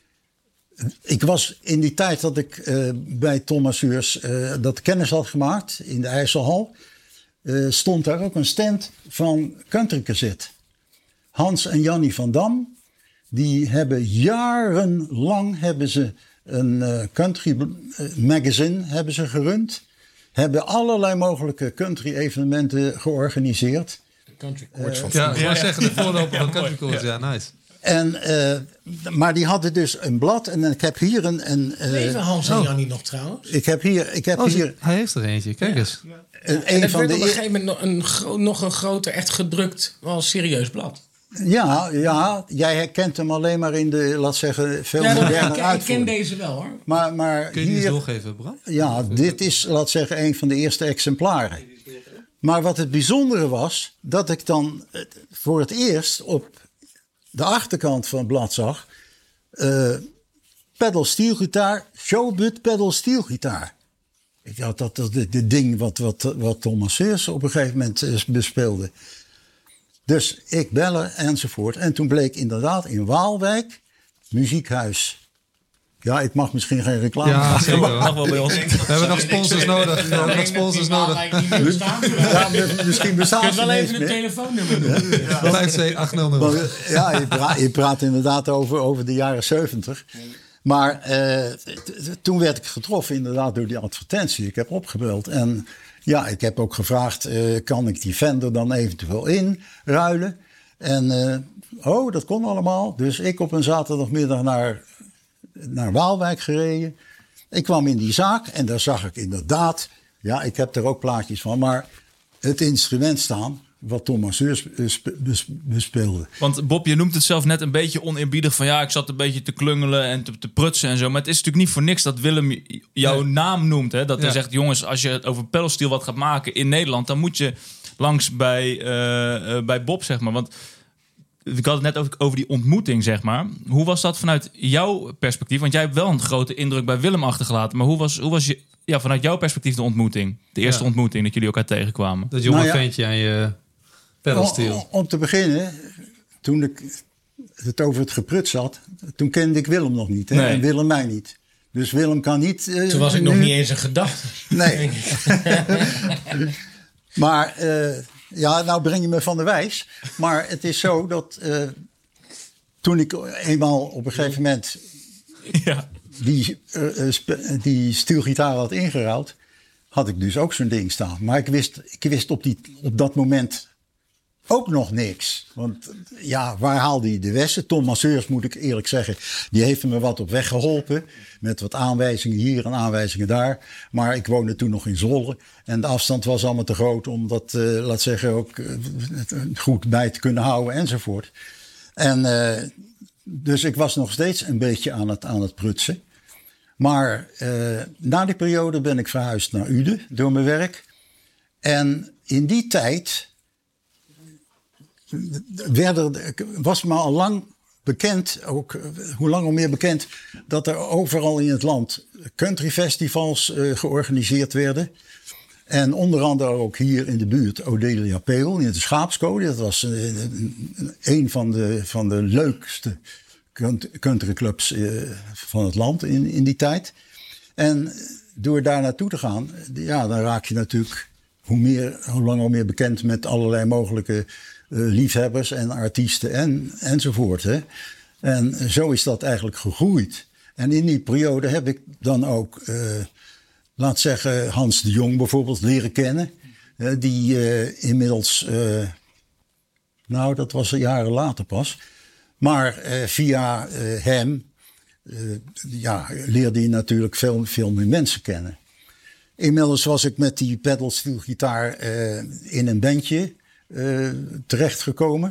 ik was in die tijd dat ik uh, bij Thomas Seurs uh, dat kennis had gemaakt in de IJsselhal... Uh, stond daar ook een stand van Country Cassette. Hans en Jannie van Dam, die hebben jarenlang hebben ze een uh, country uh, magazine hebben ze gerund. Hebben allerlei mogelijke country evenementen georganiseerd. De Country Chords van Ja, vroeger. ik wou zeggen, de voorloper van Country Chords. Ja, nice. En, uh, maar die hadden dus een blad en ik heb hier een... een uh, Leven Hans en Jannie nog trouwens? ik heb hier, ik heb Oh, hier hij heeft er eentje, kijk eens. een, En een het van werd de... op een gegeven moment nog een, gro- nog een groter, echt gedrukt, wel een serieus blad. Ja, ja, jij herkent hem alleen maar in de, laat zeggen, veel Ja, dat, ik, moderne ken- ik ken uitvoering. deze wel hoor. Maar, maar Kun je die eens hier, doorgeven, Bram? ja, dit is, laat zeggen, een van de eerste exemplaren. Maar wat het bijzondere was, dat ik dan eh, voor het eerst op de achterkant van het blad zag, uh, pedal steelgitaar, Showbud pedal steelgitaar. Ik dacht dat dat het ding wat, wat, wat Thomas Seurs op een gegeven moment uh, bespeelde. Dus ik bellen enzovoort. En toen bleek inderdaad in Waalwijk, muziekhuis. Ja, ik mag misschien geen reclame Ja, maken. zeker. Mag wel bij ons. We hebben nog sponsors nodig. We hebben nog sponsors nodig. Ja, misschien bestaat Je kunt ze wel niet even een meer. telefoonnummer doen. vijf twee acht nul nul. Want, eh, ja, je praat, je praat inderdaad over, over de jaren zeventig. Maar eh, t- t- toen werd ik getroffen inderdaad door die advertentie. Ik heb opgebeld en ja, ik heb ook gevraagd, eh, kan ik die Fender dan eventueel inruilen? En eh, oh, dat kon allemaal. Dus ik op een zaterdagmiddag naar, naar Waalwijk gereden. Ik kwam in die zaak en daar zag ik inderdaad, ja, ik heb er ook plaatjes van, maar het instrument staan wat Thomas Seurs bespe- bes- bespeelde. Want Bob, je noemt het zelf net een beetje oneerbiedig van ja, ik zat een beetje te klungelen en te, te prutsen en zo. Maar het is natuurlijk niet voor niks dat Willem j- jouw Nee. naam noemt. Hè? Dat hij Ja. zegt, jongens, als je het over pedalsteel wat gaat maken in Nederland, dan moet je langs bij, uh, uh, bij Bob, zeg maar. Want ik had het net over, over die ontmoeting, zeg maar. Hoe was dat vanuit jouw perspectief? Want jij hebt wel een grote indruk bij Willem achtergelaten. Maar hoe was, hoe was je, ja, vanuit jouw perspectief de ontmoeting? De eerste Ja. ontmoeting dat jullie elkaar tegenkwamen? Dat jonge Nou ja. ventje aan je pedalsteel. Om, om te beginnen, toen ik het over het gepruts had, toen kende ik Willem nog niet. Hè? Nee. En Willem mij niet. Dus Willem kan niet... Uh, Toen was ik nu... nog niet eens een gedachte. Nee. Maar uh, ja, nou breng je me van de wijs. Maar het is zo dat uh, toen ik eenmaal op een gegeven moment Ja. die, uh, sp- die stielgitaar had ingeruild, had ik dus ook zo'n ding staan. Maar ik wist, ik wist op, die, op dat moment ook nog niks. Want ja, waar haalde je de wessen? Tom Masseurs, moet ik eerlijk zeggen, die heeft me wat op weg geholpen. Met wat aanwijzingen hier en aanwijzingen daar. Maar ik woonde toen nog in Zwolle. En de afstand was allemaal te groot om dat, uh, laat zeggen, ook uh, goed bij te kunnen houden enzovoort. En uh, dus ik was nog steeds een beetje aan het, aan het prutsen. Maar uh, na die periode ben ik verhuisd naar Uden door mijn werk. En in die tijd werden, was me al lang bekend, ook hoe lang al meer bekend, dat er overal in het land country festivals uh, georganiseerd werden. En onder andere ook hier in de buurt Odelia Peel in de Schaapskooi. Dat was uh, een van de, van de leukste countryclubs uh, van het land in, in die tijd. En door daar naartoe te gaan, ja, dan raak je natuurlijk hoe, meer, hoe langer hoe meer bekend met allerlei mogelijke Uh, liefhebbers en artiesten en, enzovoort. Hè. En zo is dat eigenlijk gegroeid. En in die periode heb ik dan ook, uh, laat zeggen, Hans de Jong bijvoorbeeld leren kennen. Uh, die uh, inmiddels, uh, nou dat was jaren later pas. Maar uh, via uh, hem uh, ja, leerde je natuurlijk veel, veel meer mensen kennen. Inmiddels was ik met die pedalsteelgitaar uh, in een bandje Uh, terechtgekomen.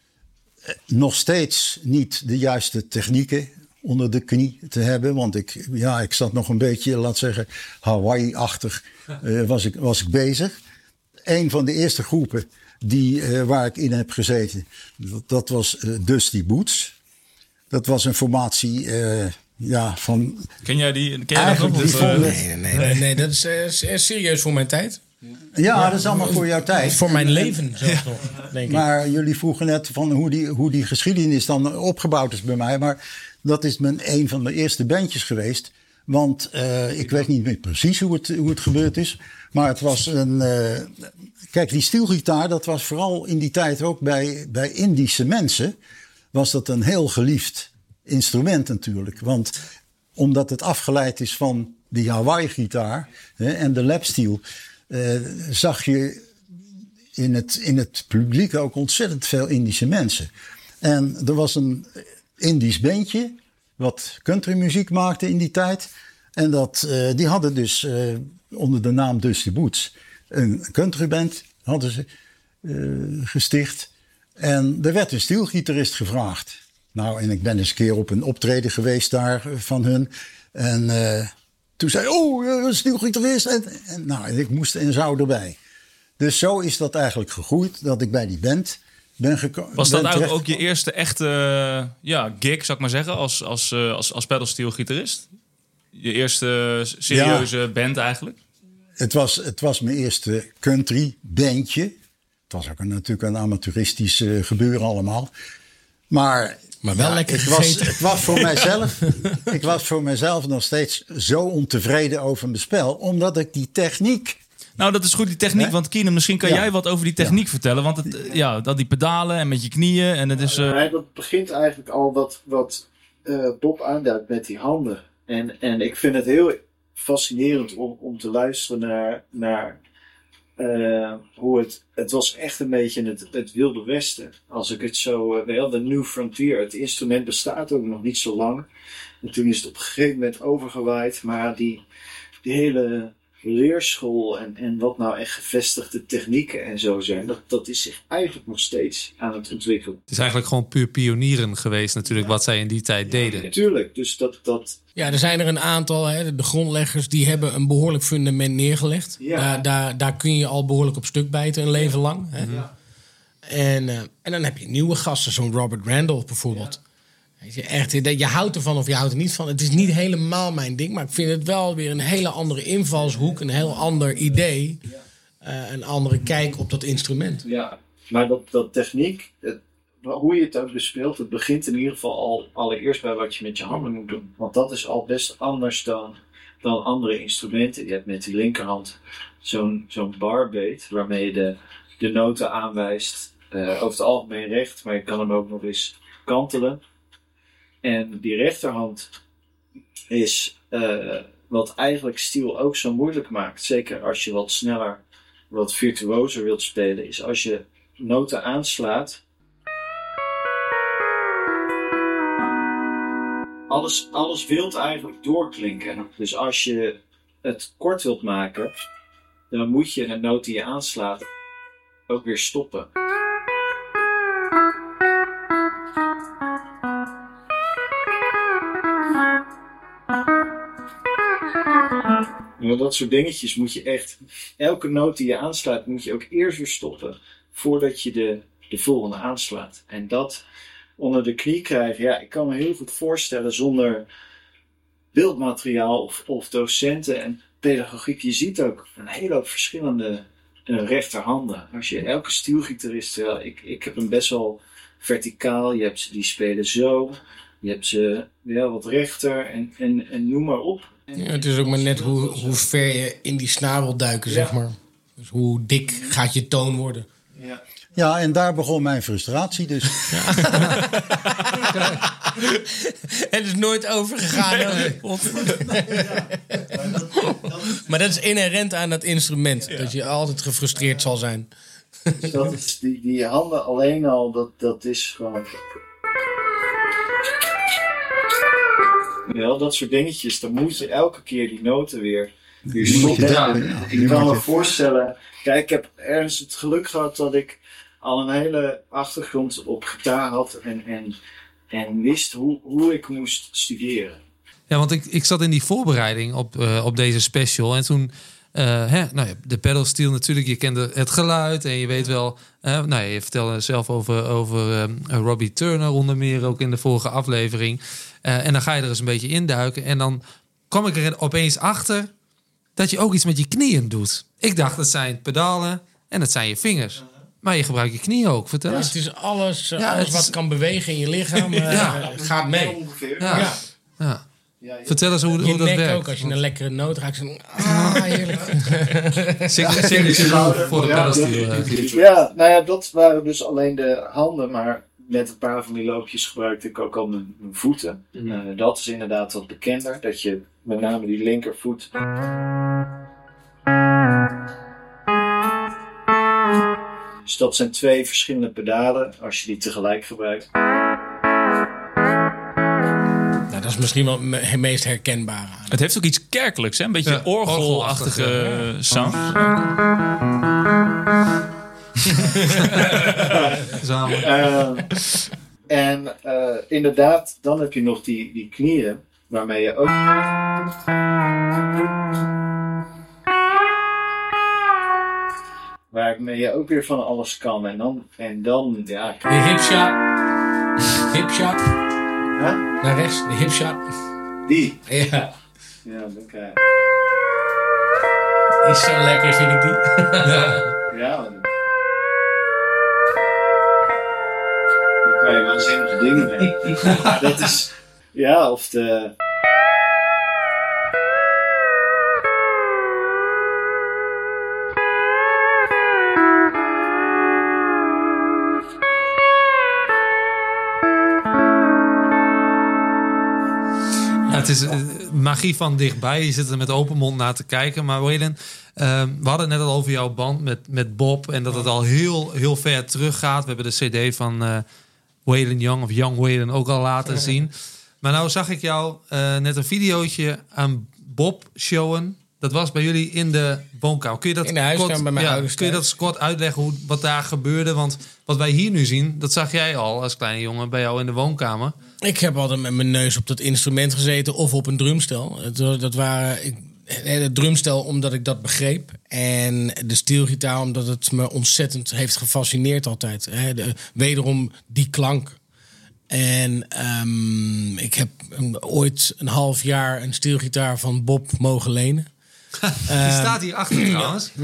Uh, nog steeds niet de juiste technieken onder de knie te hebben. Want ik, ja, ik zat nog een beetje, laat zeggen, Hawaii-achtig uh, was, ik, was ik bezig. Een van de eerste groepen die, uh, waar ik in heb gezeten, dat, dat was uh, Dusty Boots. Dat was een formatie uh, ja, van... Ken jij die? Ken jij dat nog? Die vonden, Nee, nee, nee, nee, nee, dat is uh, serieus voor mijn tijd. Ja, dat is allemaal voor jouw tijd. Voor mijn leven zelfs nog, denk ik. Maar jullie vroegen net van hoe die, hoe die geschiedenis dan opgebouwd is bij mij. Maar dat is mijn, een van de eerste bandjes geweest. Want uh, ik weet niet meer precies hoe het, hoe het gebeurd is. Maar het was een... Uh, kijk, die stielgitaar, dat was vooral in die tijd ook bij, bij Indische mensen. Was dat een heel geliefd instrument natuurlijk. Want omdat het afgeleid is van die Hawaii-gitaar hè, en de lapsteel, Uh, zag je in het, in het publiek ook ontzettend veel Indische mensen. En er was een Indisch bandje wat countrymuziek maakte in die tijd. En dat, uh, die hadden dus uh, onder de naam Dusty Boots een countryband hadden ze uh, gesticht. En er werd een stielgitarist gevraagd. Nou, en ik ben eens een keer op een optreden geweest daar van hun. En Uh, toen zei hij, oh, een stielgitarist. En, en, nou, en ik moest en zou erbij. Dus zo is dat eigenlijk gegroeid, dat ik bij die band ben gekomen. Was dat eigenlijk ook je eerste echte uh, ja, gig, zou ik maar zeggen, als, als, uh, als, als pedalsteelgitarist? Je eerste serieuze ja, band eigenlijk? Het was, het was mijn eerste country bandje. Het was ook een, natuurlijk een amateuristisch uh, gebeuren allemaal. Maar... Maar wel ja, lekker het was, gegeten. het was voor mijzelf, ik was voor mijzelf nog steeds zo ontevreden over mijn spel. Omdat ik die techniek... Nou, dat is goed, die techniek. Hè? Want Keenan, misschien kan ja. jij wat over die techniek ja. vertellen. Want het, ja, dat die pedalen en met je knieën. En het is, uh... ja, dat begint eigenlijk al wat, wat uh, Bob aanduidt met die handen. En, en ik vind het heel fascinerend om, om te luisteren naar... naar Uh, hoe het, het was echt een beetje het, het Wilde Westen. Als ik het zo, uh, wel, de New Frontier. Het instrument bestaat ook nog niet zo lang. En toen is het op een gegeven moment overgewaaid. Maar die, die hele leerschool en, en wat nou echt gevestigde technieken en zo zijn, dat, dat is zich eigenlijk nog steeds aan het ontwikkelen. Het is eigenlijk gewoon puur pionieren geweest natuurlijk, ja. Wat zij in die tijd deden. Natuurlijk, ja, dus dat... dat Ja, er zijn er een aantal, hè, de grondleggers, die hebben een behoorlijk fundament neergelegd. Ja. Daar, daar, daar kun je al behoorlijk op stuk bijten een leven lang. Hè. Ja. En, uh, en dan heb je nieuwe gasten, zo'n Robert Randolph bijvoorbeeld. Ja. Weet je, echt, je houdt ervan of je houdt er niet van. Het is niet helemaal mijn ding, maar ik vind het wel weer een hele andere invalshoek, een heel ander idee. Uh, een andere kijk op dat instrument. Ja. maar dat, dat techniek, het, hoe je het ook bespeelt, het begint in ieder geval al allereerst bij wat je met je handen moet doen. Want dat is al best anders dan, dan andere instrumenten. Je hebt met die linkerhand zo'n, zo'n barbeet waarmee je de, de noten aanwijst. Uh, over het algemeen recht, maar je kan hem ook nog eens kantelen. En die rechterhand is uh, wat eigenlijk stiel ook zo moeilijk maakt. Zeker als je wat sneller, wat virtuozer wilt spelen, is als je noten aanslaat. Alles, alles wilt eigenlijk doorklinken. Dus als je het kort wilt maken, dan moet je een noot die je aanslaat ook weer stoppen. En dat soort dingetjes moet je echt, elke noot die je aanslaat, moet je ook eerst weer stoppen voordat je de, de volgende aanslaat. En dat onder de knie krijgen, ja, ik kan me heel goed voorstellen zonder beeldmateriaal of, of docenten en pedagogiek. Je ziet ook een hele hoop verschillende uh, rechterhanden. Als je elke stielgitarist, uh, ik, ik heb hem best wel verticaal, je hebt ze die spelen zo, je hebt ze ja, wat rechter en, en, en noem maar op. En, ja, het is ook maar net hoe, hoe ver je in die snaar wil duiken, ja. zeg maar. Dus hoe dik gaat je toon worden. Ja. Ja, en daar begon mijn frustratie dus. Ja. Het is nooit overgegaan. Nee. Maar dat is inherent aan dat instrument. Ja. Dat je altijd gefrustreerd zal zijn. Dus dat is, die, die handen alleen al, dat, dat is gewoon... Ja, dat soort dingetjes. Dan moet je elke keer die noten weer, weer stoppen. Ja, ik kan me voorstellen... Kijk, ik heb ergens het geluk gehad dat ik al een hele achtergrond op gitaar had en, en, en wist hoe, hoe ik moest studeren. Ja, want ik, ik zat in die voorbereiding op, uh, op deze special en toen... Uh, hè, nou ja, de pedal steel natuurlijk, je kende het geluid en je weet wel... Uh, nou, je vertelde zelf over, over uh, Robbie Turner onder meer ook in de vorige aflevering. Uh, en dan ga je er eens een beetje induiken en dan kwam ik er opeens achter dat je ook iets met je knieën doet. Ik dacht, dat zijn pedalen en dat zijn je vingers. Maar je gebruikt je knieën ook, vertel eens. Ja, het is alles, ja, alles wat is... kan bewegen in je lichaam, uh, ja. gaat mee. Ja. Ja. Ja. Ja, ja. Vertel eens hoe, hoe dat werkt. Ook, als je een lekkere noot raakt, dan ah, heerlijk. Signature voor de pedalsteel. Ja, nou ja, dat waren dus alleen de handen, maar met een paar van die loopjes gebruikte ik ook al mijn, mijn voeten. Mm-hmm. Uh, dat is inderdaad wat bekender, dat je met name die linkervoet... Dus dat zijn twee verschillende pedalen als je die tegelijk gebruikt. Nou, dat is misschien wel het meest herkenbare. Het heeft ook iets kerkelijks, hè? Een beetje ja, orgelachtige ja. sound. uh, en uh, inderdaad, dan heb je nog die, die knieën waarmee je ook... Waarmee je ook weer van alles kan. En dan, en dan ja... De hipshot. Hipshot. Huh? Naar rechts, de hipshot. Die? Ja. Ja, dat kan je. Is zo lekker, vind ik die. Ja. Ja. Daar kan je waanzinnige dingen mee. Dat is... Ja, of de... Het is uh, magie van dichtbij. Je zit er met open mond naar te kijken. Maar Waylon, uh, we hadden het net al over jouw band met, met Bob. En dat het al heel, heel ver terug gaat. We hebben de cd van uh, Waylon Young of Young Waylon ook al laten zien. Maar nou zag ik jou uh, net een videootje aan Bob showen. Dat was bij jullie in de woonkamer. Kun je dat in de huiskamer kort, bij mijn ja, ouders. Kun je dat kort uitleggen hoe, wat daar gebeurde? Want wat wij hier nu zien, dat zag jij al als kleine jongen bij jou in de woonkamer. Ik heb altijd met mijn neus op dat instrument gezeten of op een drumstel. Dat waren ik, het drumstel omdat ik dat begreep. En de steelgitaar omdat het me ontzettend heeft gefascineerd altijd. He, de, wederom die klank. En um, ik heb ooit een half jaar een steelgitaar van Bob mogen lenen. Die uh, staat hier achter trouwens. Ja,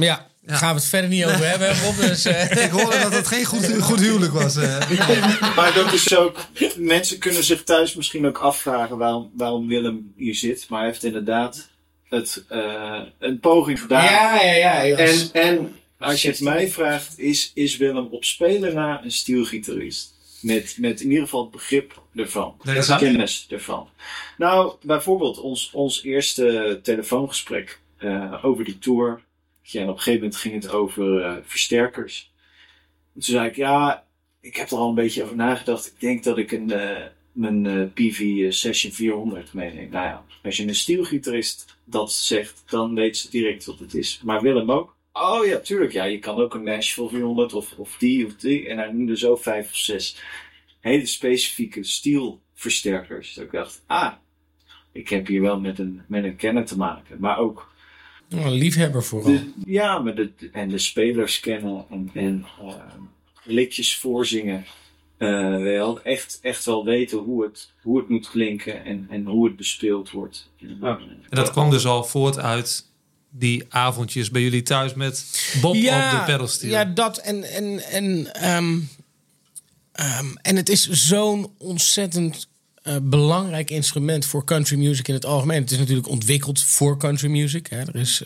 Daar gaan we het verder niet over hebben. Rob, dus, uh... Ik hoorde dat het geen goed, goed huwelijk was. Uh. Maar dat is ook... Mensen kunnen zich thuis misschien ook afvragen waarom, waarom Willem hier zit. Maar hij heeft inderdaad het, uh, een poging gedaan. Ja, ja, ja. En, en als je het mij vraagt, is, is Willem op spelen na een stielgitarist? Met, met in ieder geval het begrip ervan. Nee, de kennis ervan. Nou, bijvoorbeeld ons, ons eerste telefoongesprek uh, over die tour. Ja, en op een gegeven moment ging het over uh, versterkers. En toen zei ik, ja, ik heb er al een beetje over nagedacht. Ik denk dat ik een, uh, mijn uh, P V Session vierhonderd meeneem. Nou ja, als je een stielgitarist dat zegt, dan weet ze direct wat het is. Maar Willem ook. Oh ja, tuurlijk. Ja, je kan ook een Nashville vierhonderd of, of die of die. En hij noemde zo vijf of zes hele specifieke stielversterkers. Dat ik dacht, ah, ik heb hier wel met een, met een kenner te maken. Maar ook... Een liefhebber vooral. De, ja, maar de, en de spelers kennen en, en uh, liedjes voorzingen. Uh, wel echt, echt wel weten hoe het, hoe het moet klinken en, en hoe het bespeeld wordt. Ja. En dat kwam dus al voort uit die avondjes bij jullie thuis met Bob ja, op de pedalsteel. Ja, dat en... en, en, um, um, en het is zo'n ontzettend... Uh, belangrijk instrument voor country music in het algemeen. Het is natuurlijk ontwikkeld voor country music. Hè. Er is,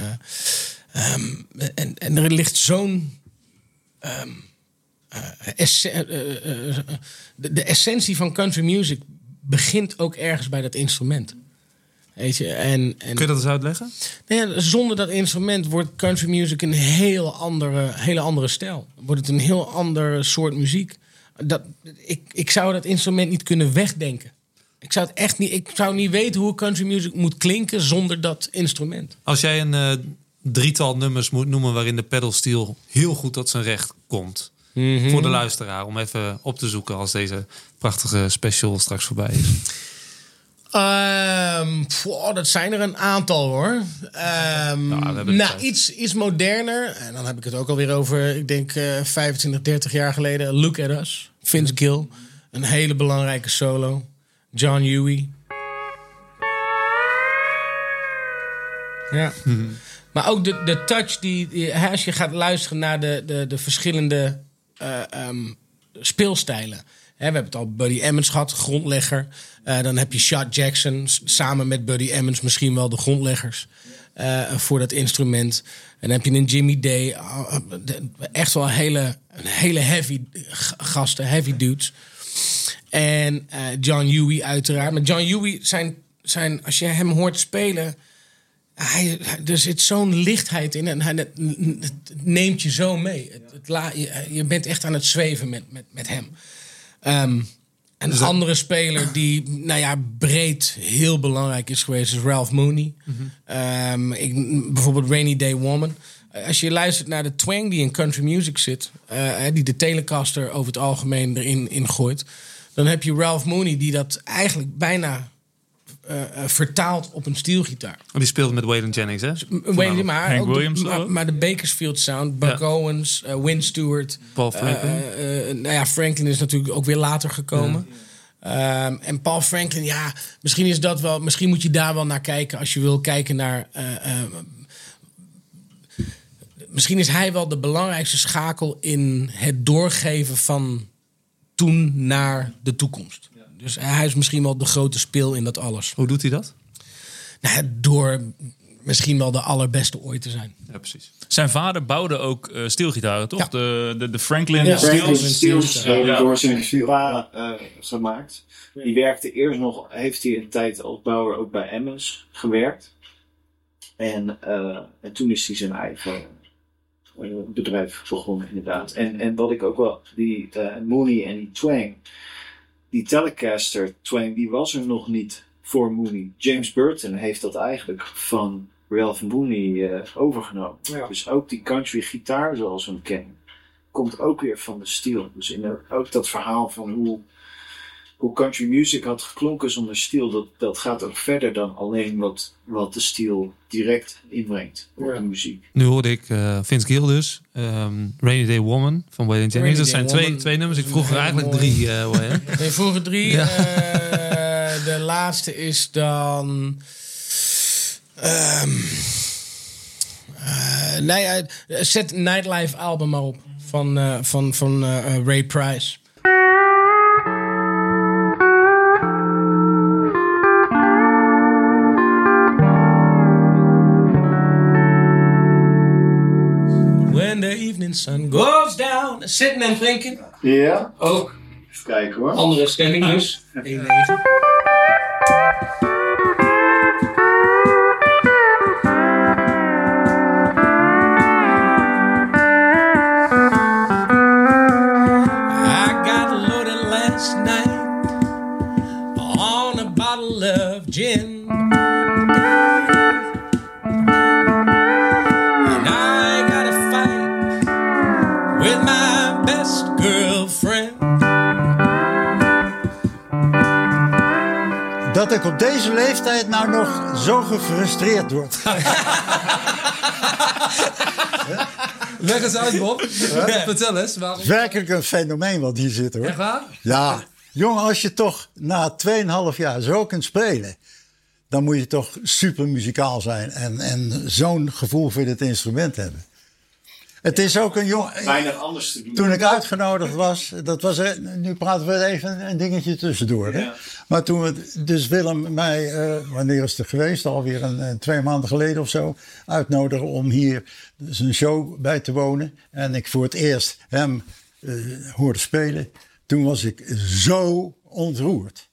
uh, um, en, en er ligt zo'n... Um, uh, esse- uh, uh, uh, de, de essentie van country music begint ook ergens bij dat instrument. Weet je? En, en, Kun je dat eens uitleggen? nou ja, zonder dat instrument wordt country music een heel andere, hele andere stijl. Wordt het een heel ander soort muziek. Dat, ik, ik zou dat instrument niet kunnen wegdenken. Ik zou het echt niet. Ik zou niet weten hoe country music moet klinken zonder dat instrument. Als jij een uh, drietal nummers moet noemen waarin de pedalsteel heel goed tot zijn recht komt. Mm-hmm. Voor de luisteraar, om even op te zoeken als deze prachtige special straks voorbij is. Um, oh, dat zijn er een aantal hoor. Um, nou, nou iets, iets moderner. En dan heb ik het ook alweer over, ik denk uh, vijfentwintig, dertig jaar geleden. Look at Us. Vince Gill. Een hele belangrijke solo. John Huey. Ja. Mm-hmm. Maar ook de, de touch die, die... Als je gaat luisteren naar de, de, de verschillende uh, um, speelstijlen. He, we hebben het al Buddy Emmons gehad, grondlegger. Uh, dan heb je Shot Jackson, samen met Buddy Emmons misschien wel de grondleggers uh, voor dat instrument. En dan heb je een Jimmy Day, uh, de, echt wel hele, een hele heavy gasten, heavy dudes. En uh, John Huey uiteraard. Maar John Huey, zijn, zijn, als je hem hoort spelen... Hij, er zit zo'n lichtheid in en hij, het, het neemt je zo mee. Het, het la, je, je bent echt aan het zweven met, met, met hem. Um, een dus andere dat... speler die nou ja, breed heel belangrijk is geweest... is Ralph Mooney. Mm-hmm. Um, ik, bijvoorbeeld Rainy Day Woman. Als je luistert naar de twang die in country music zit... Uh, die de Telecaster over het algemeen erin in gooit... dan heb je Ralph Mooney die dat eigenlijk bijna... Uh, uh, vertaald op een steelgitaar. Oh, die speelde met Waylon Jennings, hè? Waylon, maar, ook Williams, de, maar, maar de Bakersfield Sound, Buck ja. Owens, uh, Win Stewart. Paul Franklin. Uh, uh, nou ja, Franklin is natuurlijk ook weer later gekomen. Ja. Um, en Paul Franklin, ja, misschien is dat wel... Misschien moet je daar wel naar kijken als je wil kijken naar... Uh, uh, misschien is hij wel de belangrijkste schakel in het doorgeven van toen naar de toekomst. Dus hij is misschien wel de grote speel in dat alles. Hoe doet hij dat? Nou, door misschien wel de allerbeste ooit te zijn. Ja, precies. Zijn vader bouwde ook uh, steelgitaren, toch? Ja. De, de, de Franklin ja, Steels. Steels uh, ja. door zijn vader uh, gemaakt. Die werkte eerst nog, heeft hij een tijd als bouwer ook bij Emmons gewerkt. En, uh, en toen is hij zijn eigen uh, bedrijf begonnen, inderdaad. En, en wat ik ook wel, die uh, Mooney en die twang... Die Telecaster twang, die was er nog niet voor Mooney. James Burton heeft dat eigenlijk van Ralph Mooney uh, overgenomen. Ja. Dus ook die country gitaar zoals we hem kennen, komt ook weer van de steel. Dus in de, ook dat verhaal van hoe, hoe country music had geklonken zonder steel, dat, dat gaat ook verder dan alleen wat, wat de steel direct inbrengt op ja. de muziek. Nu hoorde ik uh, Vince Gill dus, um, Rainy Day Woman van Waylon Jennings. Dat zijn twee, twee nummers. Ik vroeg er eigenlijk mooi. drie. Uh, nee, vroeger drie. Ja. Uh, de laatste is dan... Um, Uh, nou ja, zet Nightlife album maar op. Van, uh, van, van uh, Ray Price. When the evening sun goes down. Zitten en drinken. Ja. Ook. Even kijken hoor. Andere stemming dus. één negen. Gin. And I got a fight with my best girlfriend. Dat ik op deze leeftijd nou nog zo gefrustreerd word. Leg eens uit, Bob. Ja. Vertel eens. Waarom? Het is werkelijk een fenomeen wat hier zit, hoor. Echt waar? Ja. Jongen, als je toch na tweeënhalf jaar zo kunt spelen, dan moet je toch super muzikaal zijn en, en zo'n gevoel voor dit instrument hebben. Het is ook een jongen. Weinig anders te doen. Toen ik uitgenodigd was, dat was nu praten we even een dingetje tussendoor. Hè? Ja. Maar toen we, dus Willem mij, uh, wanneer is het geweest? Alweer een, een twee maanden geleden of zo, uitnodigen om hier dus een show bij te wonen. En ik voor het eerst hem uh, hoorde spelen. Toen was ik zo ontroerd.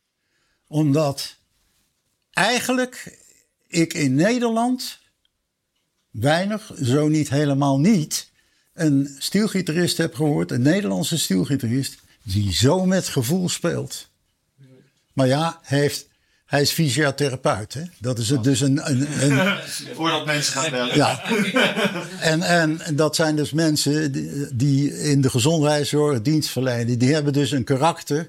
Omdat eigenlijk ik in Nederland weinig, zo niet helemaal niet, een stielgitarist heb gehoord, een Nederlandse stielgitarist, die zo met gevoel speelt. Maar ja, hij, heeft, hij is fysiotherapeut. Hè? Dat is het dus een... een, een Voordat mensen gaan bellen. Ja. En, en dat zijn dus mensen die, die in de gezondheidszorg dienst verlenen. Die hebben dus een karakter,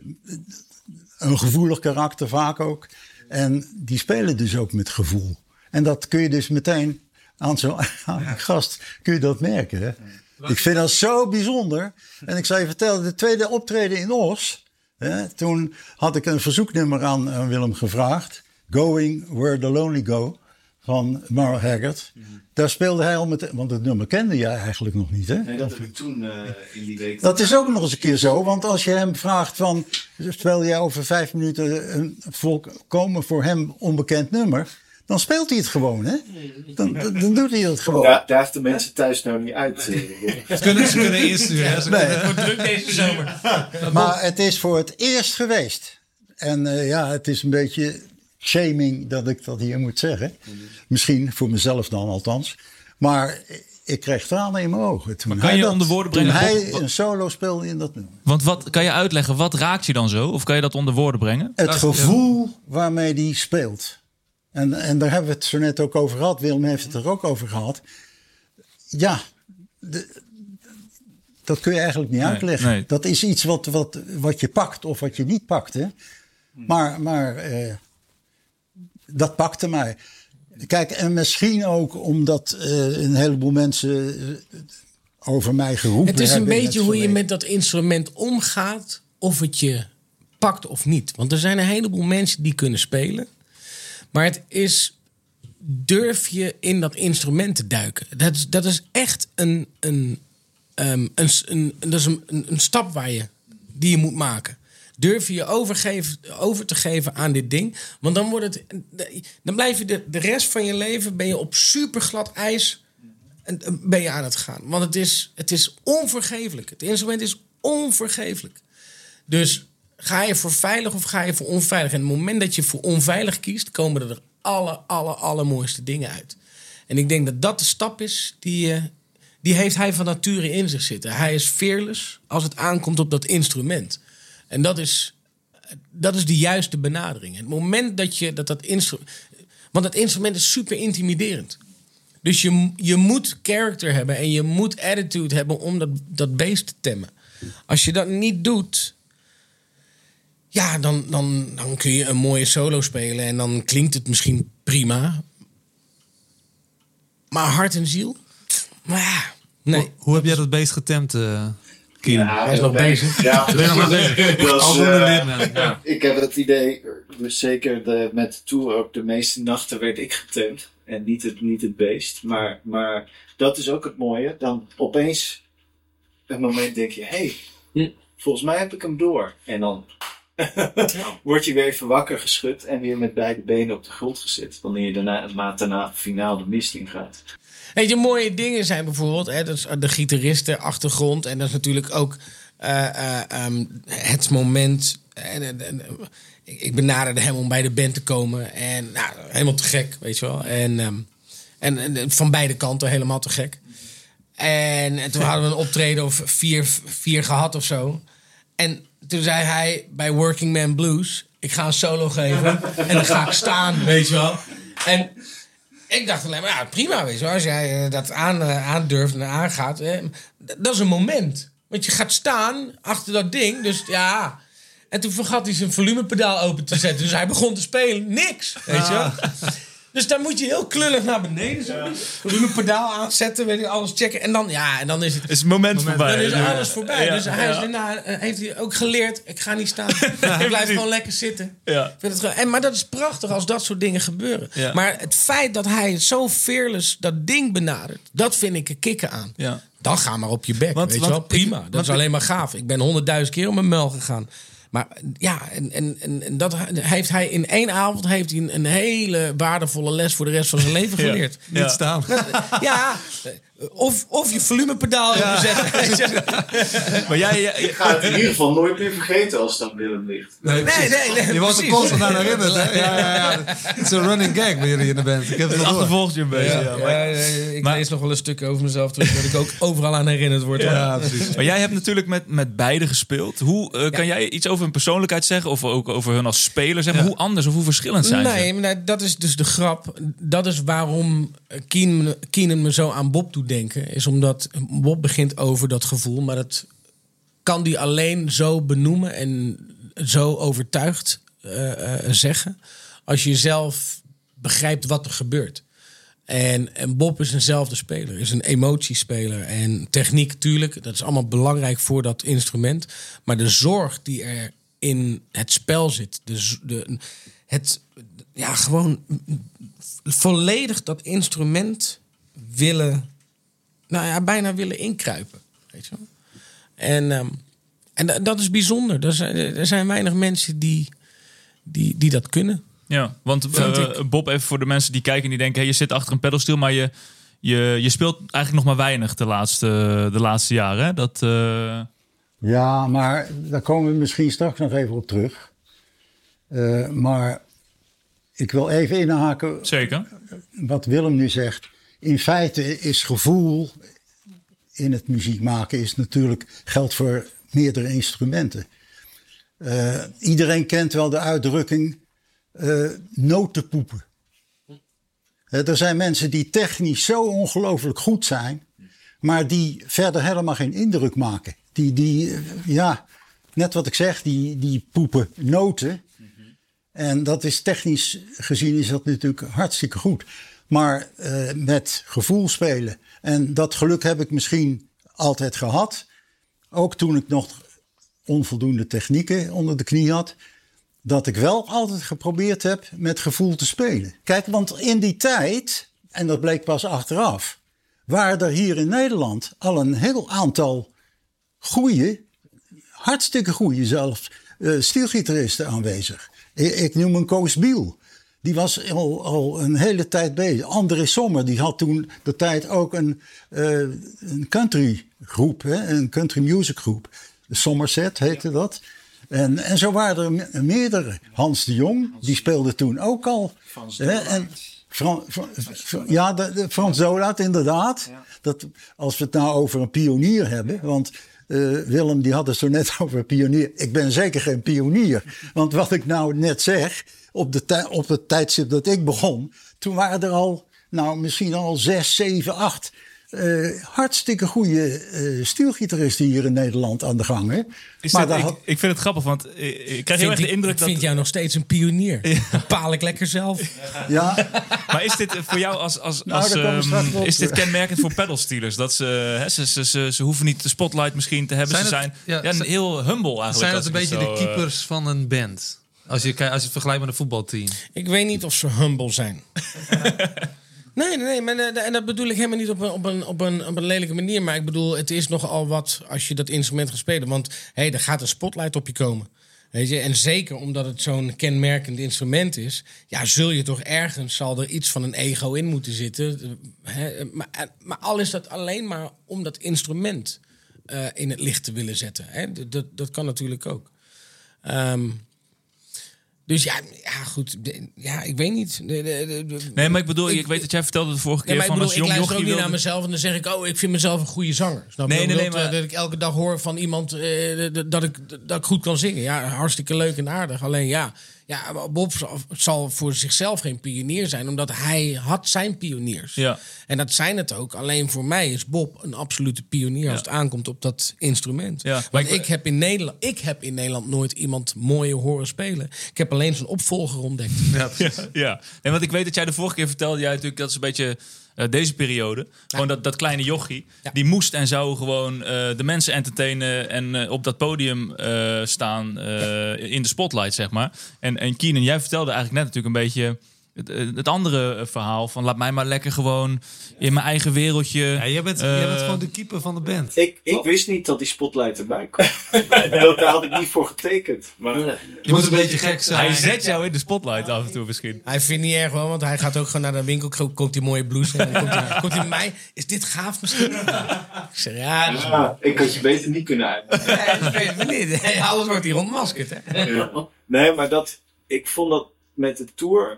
een gevoelig karakter vaak ook. En die spelen dus ook met gevoel. En dat kun je dus meteen aan zo'n gast kun je dat merken. Hè? Ik vind dat zo bijzonder. En ik zal je vertellen, de tweede optreden in Os, hè, toen had ik een verzoeknummer aan, aan Willem gevraagd. Going Where the Lonely Go van Merle Haggard. Mm-hmm. Daar speelde hij al met, want het nummer kende jij eigenlijk nog niet, hè? Nee, dat heb ik toen uh, in die week. Dat is ook nog eens een keer zo, want als je hem vraagt van, speel jij over vijf minuten een volkomen voor hem onbekend nummer, dan speelt hij het gewoon, hè? Dan, dan, dan doet hij het gewoon. Ja, daar heeft de mensen thuis nou niet uit. Uh, ze, kunnen, ze kunnen insturen. Ze nee, kunnen... het wordt druk deze zomer. Maar het is voor het eerst geweest. En uh, ja, het is een beetje shaming dat ik dat hier moet zeggen. Misschien voor mezelf dan althans. Maar ik kreeg tranen in mijn ogen. Toen maar kan hij, je dat, onder woorden brengen, toen hij Bob, een solo speelde in dat nummer. Want wat kan je uitleggen? Wat raakt je dan zo? Of kan je dat onder woorden brengen? Het gevoel waarmee die speelt. En, en daar hebben we het zo net ook over gehad. Willem heeft het er ook over gehad. Ja, de, dat kun je eigenlijk niet nee, uitleggen. Nee. Dat is iets wat, wat, wat je pakt of wat je niet pakt. Hè? Maar, maar eh, dat pakte mij. Kijk, en misschien ook omdat uh, een heleboel mensen uh, over mij geroepen hebben. Het is een beetje beetje hoe je met dat instrument omgaat, of het je pakt of niet. Want er zijn een heleboel mensen die kunnen spelen. Maar het is, durf je in dat instrument te duiken? Dat is, dat is echt een, een, um, een, een, dat is een, een stap waar je, die je moet maken. Durf je je overgeven, over te geven aan dit ding. Want dan wordt het. Dan blijf je de, de rest van je leven. Ben je op superglad ijs. En ben je aan het gaan. Want het is, het is onvergeeflijk. Het instrument is onvergeeflijk. Dus ga je voor veilig of ga je voor onveilig? En op het moment dat je voor onveilig kiest, komen er alle, alle, allermooiste dingen uit. En ik denk dat dat de stap is die, die heeft hij van nature in zich zitten. Hij is fearless als het aankomt op dat instrument. En dat is, dat is de juiste benadering. Het moment dat je dat, dat instrument. Want dat instrument is super intimiderend. Dus je, je moet character hebben en je moet attitude hebben om dat, dat beest te temmen. Als je dat niet doet, ja, dan, dan, dan kun je een mooie solo spelen en dan klinkt het misschien prima. Maar hart en ziel? Ja, nee. Hoe, hoe heb jij dat beest getemd? Uh... Ja, hij is nog bezig. Ja, ben je nog bezig? Dus, uh, ja. Ik heb het idee, zeker de, met de tour ook, de meeste nachten werd ik getemd. en niet het, niet het beest. Maar, maar dat is ook het mooie. Dan opeens, een moment denk je, hé, hey, volgens mij heb ik hem door. En dan word je weer even wakker geschud en weer met beide benen op de grond gezet. Wanneer je daarna, een maand daarna finaal de mist in gaat. Weet je, mooie dingen zijn bijvoorbeeld, hè, dat is de gitaristen achtergrond. En dat is natuurlijk ook uh, uh, um, het moment. En, en, en, ik benaderde hem om bij de band te komen. En nou, helemaal te gek, weet je wel. En, um, en, en van beide kanten helemaal te gek. En, en toen hadden we een optreden of vier, vier gehad of zo. En toen zei hij bij Working Man Blues, ik ga een solo geven en dan ga ik staan, weet je wel. En ik dacht alleen maar, ja, prima, weet je wel. Als jij uh, dat aan, uh, aandurft en aangaat, eh, dat is een moment. Want je gaat staan achter dat ding, dus ja. En toen vergat hij zijn volumepedaal open te zetten. Dus hij begon te spelen, niks, weet je wel. Dus dan moet je heel klullig naar beneden zo. Volumepedaal aanzetten, weet je, alles checken. En dan, ja, en dan is het... Is het moment, moment voorbij. Dan is alles voorbij. Ja, dus hij is ja. daarna, uh, heeft hij ook geleerd, ik ga niet staan. Ik blijf gewoon lekker zitten. Ja. Ik vind het gewoon, en, maar dat is prachtig als dat soort dingen gebeuren. Ja. Maar het feit dat hij zo fearless dat ding benadert, dat vind ik een kicken aan. Ja. Dan ga maar op je bek, Want- weet je want wel, prima. ik- dat want is alleen maar gaaf. Ik ben honderdduizend keer om mijn muil gegaan. Maar ja, en, en, en, en dat heeft hij in één avond heeft hij een, een hele waardevolle les voor de rest van zijn leven geleerd. Ja. Niet staan. Ja, of, of je volumepedaal zetten. Maar jij... jij- Je gaat het in ieder geval nooit meer vergeten als het aan Willem ligt. Nee, Nee, nee, nee. je wordt er precies. constant aan herinnerd. Hè? Ja, ja, ja. Het is een running gag bij jullie in de band. Ik heb het Het al door. achtervolgt je een beetje. Ja, Ja, maar, ja, ja, ik maar- lees nog wel een stuk over mezelf terug, dat ik ook overal aan herinnerd word. Ja, precies. maar jij hebt natuurlijk met, met beide gespeeld. Hoe uh, kan jij iets over hun persoonlijkheid zeggen? Of ook over hun als speler? Zeg maar, Ja. hoe anders of hoe verschillend zijn ze? Nee, maar nee, dat is dus de grap. Dat is waarom Keenan, Keenan me zo aan Bob doet denken. Is omdat Bob begint over dat gevoel, maar dat kan die alleen zo benoemen en zo overtuigd uh, uh, zeggen als je zelf begrijpt wat er gebeurt. En, en Bob is eenzelfde speler, is een emotiespeler. En techniek, tuurlijk, dat is allemaal belangrijk voor dat instrument. Maar de zorg die er in het spel zit, de, z- de, het, ja, gewoon volledig dat instrument willen, nou ja, bijna willen inkruipen. Weet je wel? En, um, en da- dat is bijzonder. Er zijn, er zijn weinig mensen die, die, die dat kunnen. Ja, want Vind uh, ik. Bob, even voor de mensen die kijken en die denken... Hey, je zit achter een pedalsteel, maar je, je, je speelt eigenlijk nog maar weinig de laatste, de laatste jaren. Hè? Dat, uh... Ja, maar daar komen we misschien straks nog even op terug. Uh, maar ik wil even inhaken Zeker. wat Willem nu zegt. In feite is gevoel in het muziek maken is natuurlijk geldt voor meerdere instrumenten. Uh, iedereen kent wel de uitdrukking uh, notenpoepen. Uh, er zijn mensen die technisch zo ongelooflijk goed zijn, maar die verder helemaal geen indruk maken. Die, die uh, ja, net wat ik zeg, die, die poepen noten. En dat is technisch gezien is dat natuurlijk hartstikke goed. Maar uh, met gevoel spelen. En dat geluk heb ik misschien altijd gehad. Ook toen ik nog onvoldoende technieken onder de knie had. Dat ik wel altijd geprobeerd heb met gevoel te spelen. Kijk, want in die tijd, en dat bleek pas achteraf, waren er hier in Nederland al een heel aantal goede, hartstikke goede zelfs, uh, stielgitaristen aanwezig. Ik, ik noem een Koos Biel. Die was al, al een hele tijd bezig. André Sommer, die had toen de tijd ook een, uh, een country groep, hè? Een country music groep. Somerset heette dat. En, en zo waren er me- meerdere. Hans de Jong, die speelde toen ook al. Hè? En Fran, Fran, Fran, ja, de, de Frans Dolaat, inderdaad. Dat, als we het nou over een pionier hebben, want... Uh, Willem die had het zo net over een pionier. Ik ben zeker geen pionier. Want wat ik nou net zeg, op, de tij- op het tijdstip dat ik begon, toen waren er al, nou misschien al zes, zeven, acht uh, hartstikke goede uh, stielgitaristen hier in Nederland aan de gang. Hè? Is Maar dit, daar ik, had- ik vind het grappig, want ik, ik krijg heel Vind erg de ik, indruk ik dat... vind jou nog steeds een pionier. Dat bepaal ik lekker zelf. ja, Maar is dit voor jou als... als, Nou, als daar komen we straks um, wel op is dit terug. kenmerkend voor pedalstealers? Dat ze, hè, ze, ze, ze, ze hoeven niet de spotlight misschien te hebben. Zijn ze het- zijn ja, ja, zijn- heel humble eigenlijk. Zijn als dat een ik beetje het de zo, uh, keepers van een band? Als je, kijkt- als je het vergelijkt met een voetbalteam. Ik weet niet of ze humble zijn. Nee, nee, nee. Maar, uh, en dat bedoel ik helemaal niet op een, op, een, op, een, op een lelijke manier. Maar ik bedoel, het is nogal wat als je dat instrument gaat spelen. Want hé, hey, er gaat een spotlight op je komen. Weet je? En zeker omdat het zo'n kenmerkend instrument is... ja, zul je toch ergens, zal er iets van een ego in moeten zitten. Hè? Maar, maar al is dat alleen maar om dat instrument uh, in het licht te willen zetten. Hè? Dat, dat kan natuurlijk ook. Um, Dus ja, ja, goed. Ja, ik weet niet. De, de, de, nee, maar ik bedoel, ik, ik weet dat jij vertelde de vorige keer nee, van bedoel, als jong ik luister jochie ook niet wilde... naar mezelf en dan zeg ik, oh, ik vind mezelf een goede zanger. Snap je? Nee, nee, nee, dat, maar... dat ik elke dag hoor van iemand uh, dat, ik, dat ik goed kan zingen. Ja, hartstikke leuk en aardig. Alleen ja, ja Bob zal voor zichzelf geen pionier zijn, omdat hij had zijn pioniers. Ja. En dat zijn het ook. Alleen voor mij is Bob een absolute pionier als ja. het aankomt op dat instrument. Ja, Want ik, ik, heb in Nederland, ik heb in Nederland nooit iemand mooier horen spelen. Ik heb alleen zijn opvolger ontdekt. Ja, ja, ja. Nee, want ik weet dat jij de vorige keer vertelde, jij natuurlijk, dat is een beetje uh, deze periode. Gewoon dat, dat kleine jochie, ja. die moest en zou gewoon uh, de mensen entertainen en uh, op dat podium uh, staan uh, ja. in de spotlight, zeg maar. En, en Keenan, jij vertelde eigenlijk net natuurlijk een beetje... Het, het andere verhaal van laat mij maar lekker gewoon in mijn eigen wereldje. Ja, jij, bent, uh, jij bent gewoon de keeper van de band. Ik, ik wist niet dat die spotlight erbij kwam. Daar had ik niet voor getekend. Maar... Je moet een beetje gek zijn. Hij zet jou in de spotlight af en toe misschien. Hij vindt niet erg wel, want hij gaat ook gewoon naar de winkel. Koopt die mooie blouse. En dan komt hij, komt hij bij mij. Is dit gaaf misschien? Ik zeg ja. Dus... ja ik had je beter niet kunnen uitnodigen. Nee, dat weet ik niet. Nee, alles wordt hier ontmaskerd. Hè? Ja. Nee, maar dat, ik vond dat met de tour...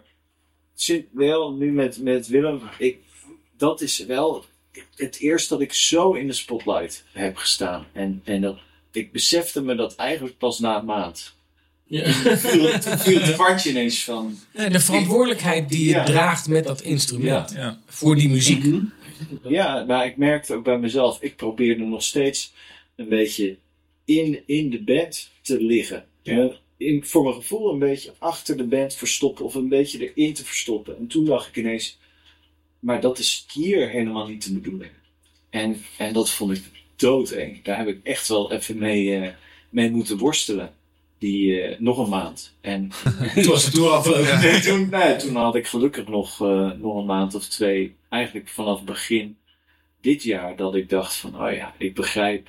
Zit wel nu met, met Willem. Ik, dat is wel het eerst dat ik zo in de spotlight heb gestaan. En, en dat, ik besefte me dat eigenlijk pas na een maand. Ja. Toen viel het, viel het kwartje ineens van. Ja, de verantwoordelijkheid die je ja. draagt met dat instrument. Ja. Ja. Voor die muziek. Mm-hmm. Ja, maar ik merkte ook bij mezelf. Ik probeerde nog steeds een beetje in, in de band te liggen. Ja. In, voor mijn gevoel een beetje achter de band verstoppen of een beetje erin te verstoppen. En toen dacht ik ineens, maar dat is hier helemaal niet de bedoeling. En, en dat vond ik doodeng. Daar heb ik echt wel even mee, uh, mee moeten worstelen. Die uh, nog een maand. En toen was het toen afgelopen. Nee, toen, nee, toen had ik gelukkig nog, uh, nog een maand of twee. Eigenlijk vanaf begin dit jaar dat ik dacht van, oh ja, ik begrijp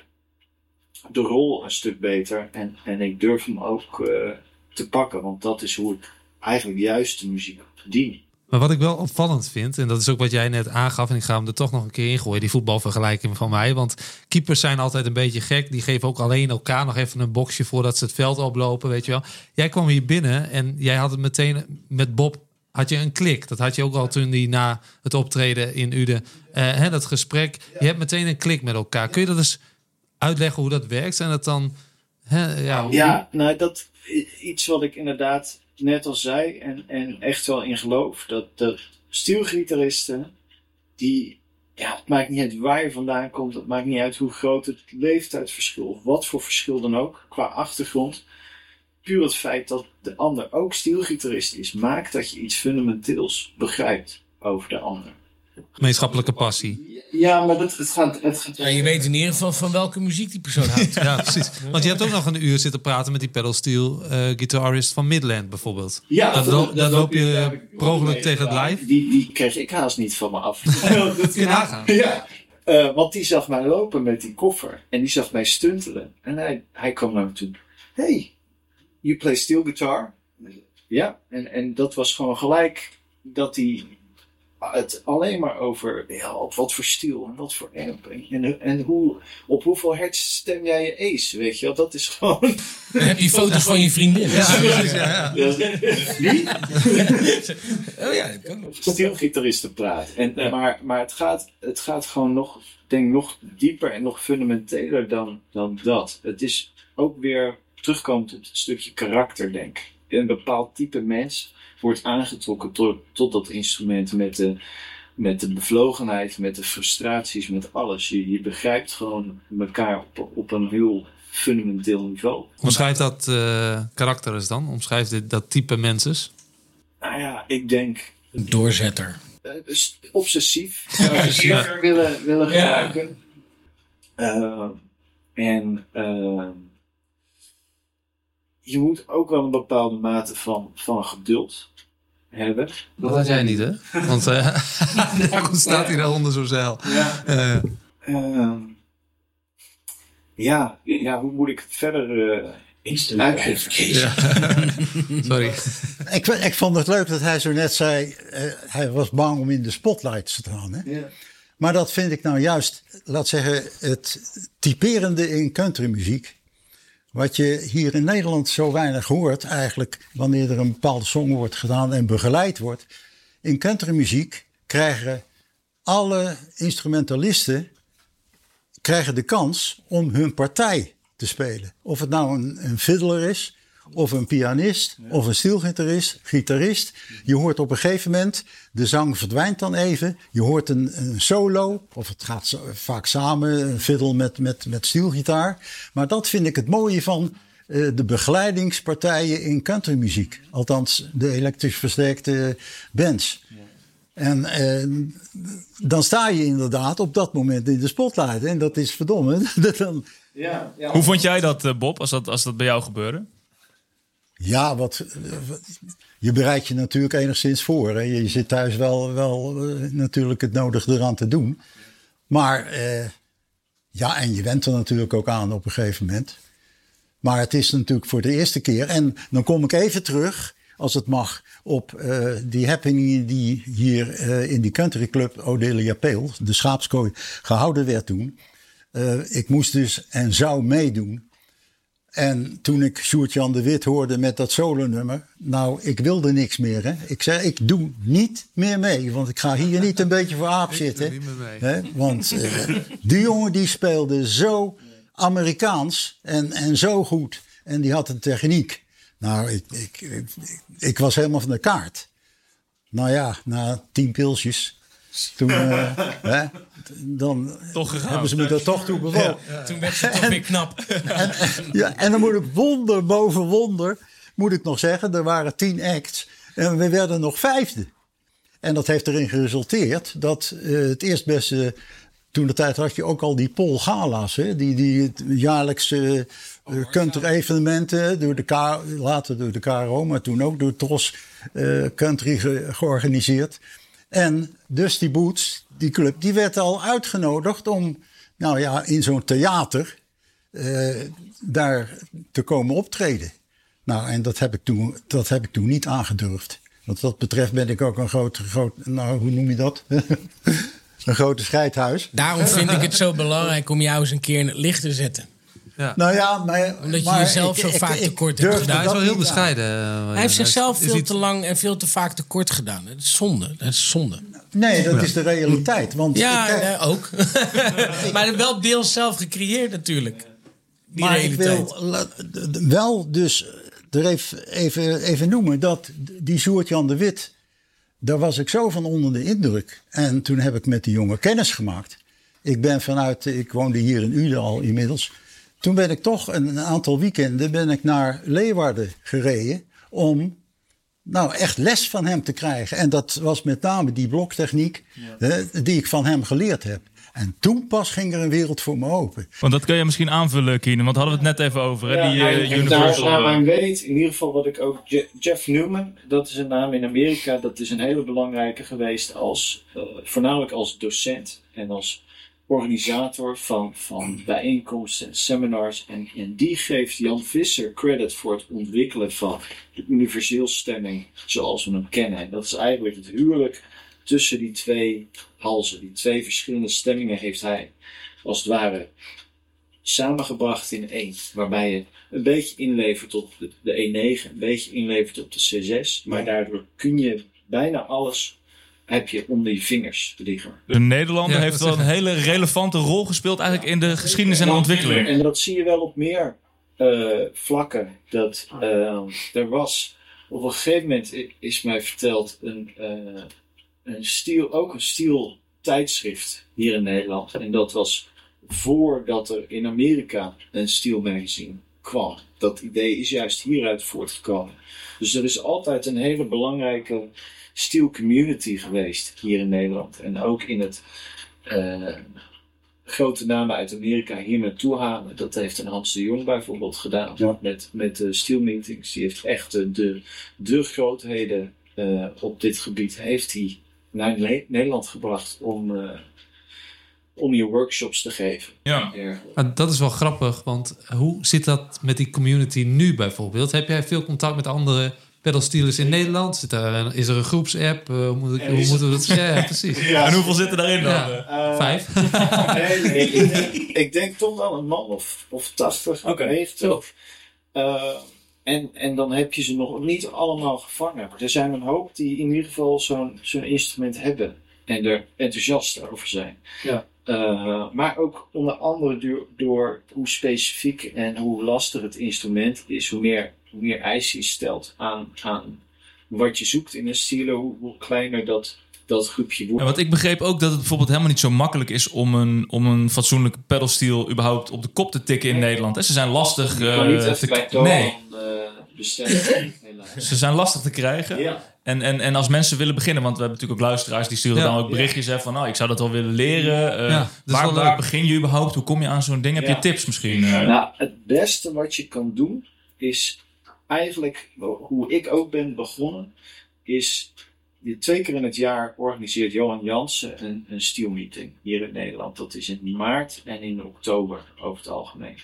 de rol een stuk beter en, en ik durf hem ook uh, te pakken, want dat is hoe ik eigenlijk juist de muziek verdien. Maar wat ik wel opvallend vind, en dat is ook wat jij net aangaf, en ik ga hem er toch nog een keer ingooien, die voetbalvergelijking van mij, want keepers zijn altijd een beetje gek, die geven ook alleen elkaar nog even een boxje voordat ze het veld oplopen, weet je wel. Jij kwam hier binnen en jij had het meteen met Bob, had je een klik. Dat had je ook al toen die na het optreden in Uden, uh, hè, dat gesprek, je hebt meteen een klik met elkaar. Kun je dat eens uitleggen hoe dat werkt? En dat dan... Hè, ja, hoe... ja, nou dat iets wat ik inderdaad net al zei en, en echt wel in geloof. Dat de steelgitaristen, die, ja, het maakt niet uit waar je vandaan komt. Het maakt niet uit hoe groot het leeftijdsverschil, of wat voor verschil dan ook, qua achtergrond. Puur het feit dat de ander ook steelgitarist is, maakt dat je iets fundamenteels begrijpt over de ander. Gemeenschappelijke passie. Ja, maar dat, het gaat... Het gaat... Ja, je weet in ieder geval van welke muziek die persoon houdt. Ja, precies. Want je hebt ook nog een uur zitten praten met die pedalsteel uh, guitarist van Midland bijvoorbeeld. Ja, dat, dat, dat, dat loop je per ongeluk tegen het lijf. Die, die kreeg ik haast niet van me af. Dat kun je nagaan. Ja, uh, want die zag mij lopen met die koffer. En die zag mij stuntelen. En hij, hij kwam naar me toe. Hey, you play steel guitar? Ja, en, en dat was gewoon gelijk dat hij... het alleen maar over ja, op wat voor steel en wat voor amp en, en hoe, op hoeveel hertz stem jij je ace, weet je wel, dat is gewoon... Dan heb je foto's van je vriendin. Ja, ja, ja, ja. Wie? Oh ja, dat kan nog. Steelgitaristen praten. En, ja. maar, maar het gaat, het gaat gewoon nog, denk nog dieper en nog fundamenteler dan, dan dat. Het is ook weer terugkomend op het stukje karakter, denk ik. Een bepaald type mens wordt aangetrokken tot, tot dat instrument met de, met de bevlogenheid, met de frustraties, met alles. Je, je begrijpt gewoon elkaar op, op een heel fundamenteel niveau. Omschrijf dat uh, karakter eens dan? Omschrijf dit, dat type mensen? Nou ja, ik denk... Een doorzetter. Uh, obsessief. Obsessief willen, willen gebruiken. Uh, en... Uh, je moet ook wel een bepaalde mate van, van geduld hebben. Dat had jij niet, hè? Want uh, daarom staat hij daaronder zo'n zeil. Ja. Uh, uh, ja, ja, hoe moet ik het verder uh, uitgeven? Ja. Sorry. Ik, ik vond het leuk dat hij zo net zei, uh, hij was bang om in de spotlights te staan. Hè? Ja. Maar dat vind ik nou juist, laat zeggen, het typerende in countrymuziek. Wat je hier in Nederland zo weinig hoort eigenlijk, wanneer er een bepaalde song wordt gedaan en begeleid wordt. In countrymuziek krijgen alle instrumentalisten krijgen de kans om hun partij te spelen. Of het nou een, een fiddler is, of een pianist, ja. of een steelgitarist, gitarist. Je hoort op een gegeven moment, de zang verdwijnt dan even. Je hoort een, een solo, of het gaat zo, vaak samen, een fiddle met, met, met steelgitaar. Maar dat vind ik het mooie van uh, de begeleidingspartijen in countrymuziek. Althans, de elektrisch versterkte bands. Ja. En uh, dan sta je inderdaad op dat moment in de spotlight. En dat is verdomme. dan, ja, ja. Hoe vond jij dat, Bob, als dat, als dat bij jou gebeurde? Ja, wat, je bereidt je natuurlijk enigszins voor. Hè. Je zit thuis wel, wel uh, natuurlijk het nodige eraan te doen. Maar uh, ja, en je went er natuurlijk ook aan op een gegeven moment. Maar het is natuurlijk voor de eerste keer. En dan kom ik even terug, als het mag, op uh, die happening die hier uh, in die countryclub Odelia Pale, de schaapskooi, gehouden werd toen. Uh, ik moest dus en zou meedoen. En toen ik Sjoerd-Jan de Wit hoorde met dat solonummer, nou, ik wilde niks meer. Hè. Ik zei, ik doe niet meer mee, want ik ga hier niet een beetje voor aap zitten. Hè. Want uh, die jongen die speelde zo Amerikaans en, en zo goed. En die had een techniek. Nou, ik, ik, ik, ik was helemaal van de kaart. Nou ja, na tien pilsjes, toen, uh, hè, dan toch hebben ze me er toch toe bewogen. Ja, ja. Toen werd ze toch weer knap. En, en, ja, en dan moet ik wonder boven wonder, moet ik nog zeggen, er waren tien acts en we werden nog vijfde. En dat heeft erin geresulteerd dat uh, het eerstbeste, toen de tijd had je ook al die Pol Gala's, hè, die, die jaarlijkse uh, country evenementen, door de K, later door de K R O, maar toen ook door Tros uh, Country ge, georganiseerd. En Dusty Boots, die club, die werd al uitgenodigd om, nou ja, in zo'n theater uh, daar te komen optreden. Nou, en dat heb ik toen, dat heb ik toen niet aangedurfd. Wat dat betreft ben ik ook een groot, groot nou, hoe noem je dat? Een grote scheidhuis. Daarom vind ik het zo belangrijk om jou eens een keer in het licht te zetten. Ja. Nou ja, maar, Omdat je maar jezelf ik, zo ik, vaak ik, tekort ik hebt gedaan. Hij is wel heel niet bescheiden. Hij heeft zichzelf veel iets... te lang en veel te vaak tekort gedaan. Dat is zonde. Dat is zonde. Nee, dat is de realiteit. Want Ja, ik, eh, ook. Maar wel deels zelf gecreëerd natuurlijk. Die maar realiteit. ik wil la- wel dus er even, even, even noemen dat die Sjoerd-Jan de Wit, daar was ik zo van onder de indruk. En toen heb ik met die jongen kennis gemaakt. Ik ben vanuit, ik woonde hier in Uden al inmiddels. Toen ben ik toch een, een aantal weekenden ben ik naar Leeuwarden gereden om nou echt les van hem te krijgen. En dat was met name die bloktechniek ja. hè, die ik van hem geleerd heb. En toen pas ging er een wereld voor me open. Want dat kun je misschien aanvullen, Keenan, want hadden we het net even over. Hè? Ja, Die uh, en, en Universal. daar, naar mijn weet, in ieder geval wat ik ook... Je, Jeff Newman, dat is een naam in Amerika. Dat is een hele belangrijke geweest als... Uh, voornamelijk als docent en als organisator van, van bijeenkomsten en seminars. En, en die geeft Jan Visser credit voor het ontwikkelen van de universeelstemming zoals we hem kennen. En dat is eigenlijk het huwelijk tussen die twee halzen. Die twee verschillende stemmingen heeft hij als het ware samengebracht in één. Waarbij je een beetje inlevert op de, de E negen, een beetje inlevert op de C zes. Maar daardoor kun je bijna alles heb je om die vingers liggen. De Nederlander Ja, heeft wel een hele relevante rol gespeeld eigenlijk in de geschiedenis en de ontwikkeling. En dat zie je wel op meer uh, vlakken. Dat uh, er was op een gegeven moment is mij verteld een, uh, een stiel, ook een stiel tijdschrift hier in Nederland. En dat was voordat er in Amerika een Steel magazine kwam. Dat idee is juist hieruit voortgekomen. Dus er is altijd een hele belangrijke Steel community geweest hier in Nederland. En ook in het uh, grote namen uit Amerika hier naartoe halen. Dat heeft een Hans de Jong bijvoorbeeld gedaan. Ja. Met, met de Steel meetings. Die heeft echt uh, de, de grootheden uh, op dit gebied heeft hij naar Le- Nederland gebracht om, uh, om je workshops te geven. Ja. Maar dat is wel grappig, want hoe zit dat met die community nu bijvoorbeeld? Heb jij veel contact met andere pedalstealers in Nederland? Zit er een, is er een groepsapp? Uh, hoe, moet ik, hoe moeten we dat zeggen? Ja, precies. Ja, en hoeveel zitten daarin dan? Ja. Uh, Vijf? nee, nee ik, denk, ik denk toch wel een man of, of tachtig, okay. negentig. Uh, en, en dan heb je ze nog niet allemaal gevangen. Er zijn een hoop die in ieder geval zo'n, zo'n instrument hebben. En er enthousiast over zijn. Ja. Uh, maar ook onder andere door, door hoe specifiek en hoe lastig het instrument is. Hoe meer, hoe meer eisen je stelt aan, aan wat je zoekt in een stilo. Hoe, hoe kleiner dat, dat groepje wordt. Ja, want ik begreep ook dat het bijvoorbeeld helemaal niet zo makkelijk is om een, om een fatsoenlijke pedalsteel überhaupt op de kop te tikken in nee. Nederland. Ze zijn lastig. Je kan uh, niet even te... bij Doan nee. uh, bestellen. Ze zijn lastig te krijgen. Ja. En, en, en als mensen willen beginnen, want we hebben natuurlijk ook luisteraars die sturen ja, dan ook berichtjes ja. van, nou, ik zou dat wel willen leren. Uh, ja, waar, waar begin je überhaupt? Hoe kom je aan zo'n ding? Heb ja. je tips misschien? Uh? Nou, het beste wat je kan doen is eigenlijk, hoe ik ook ben begonnen, is twee keer in het jaar organiseert Johan Jansen een, een steelmeeting hier in Nederland. Dat is in maart en in oktober over het algemeen.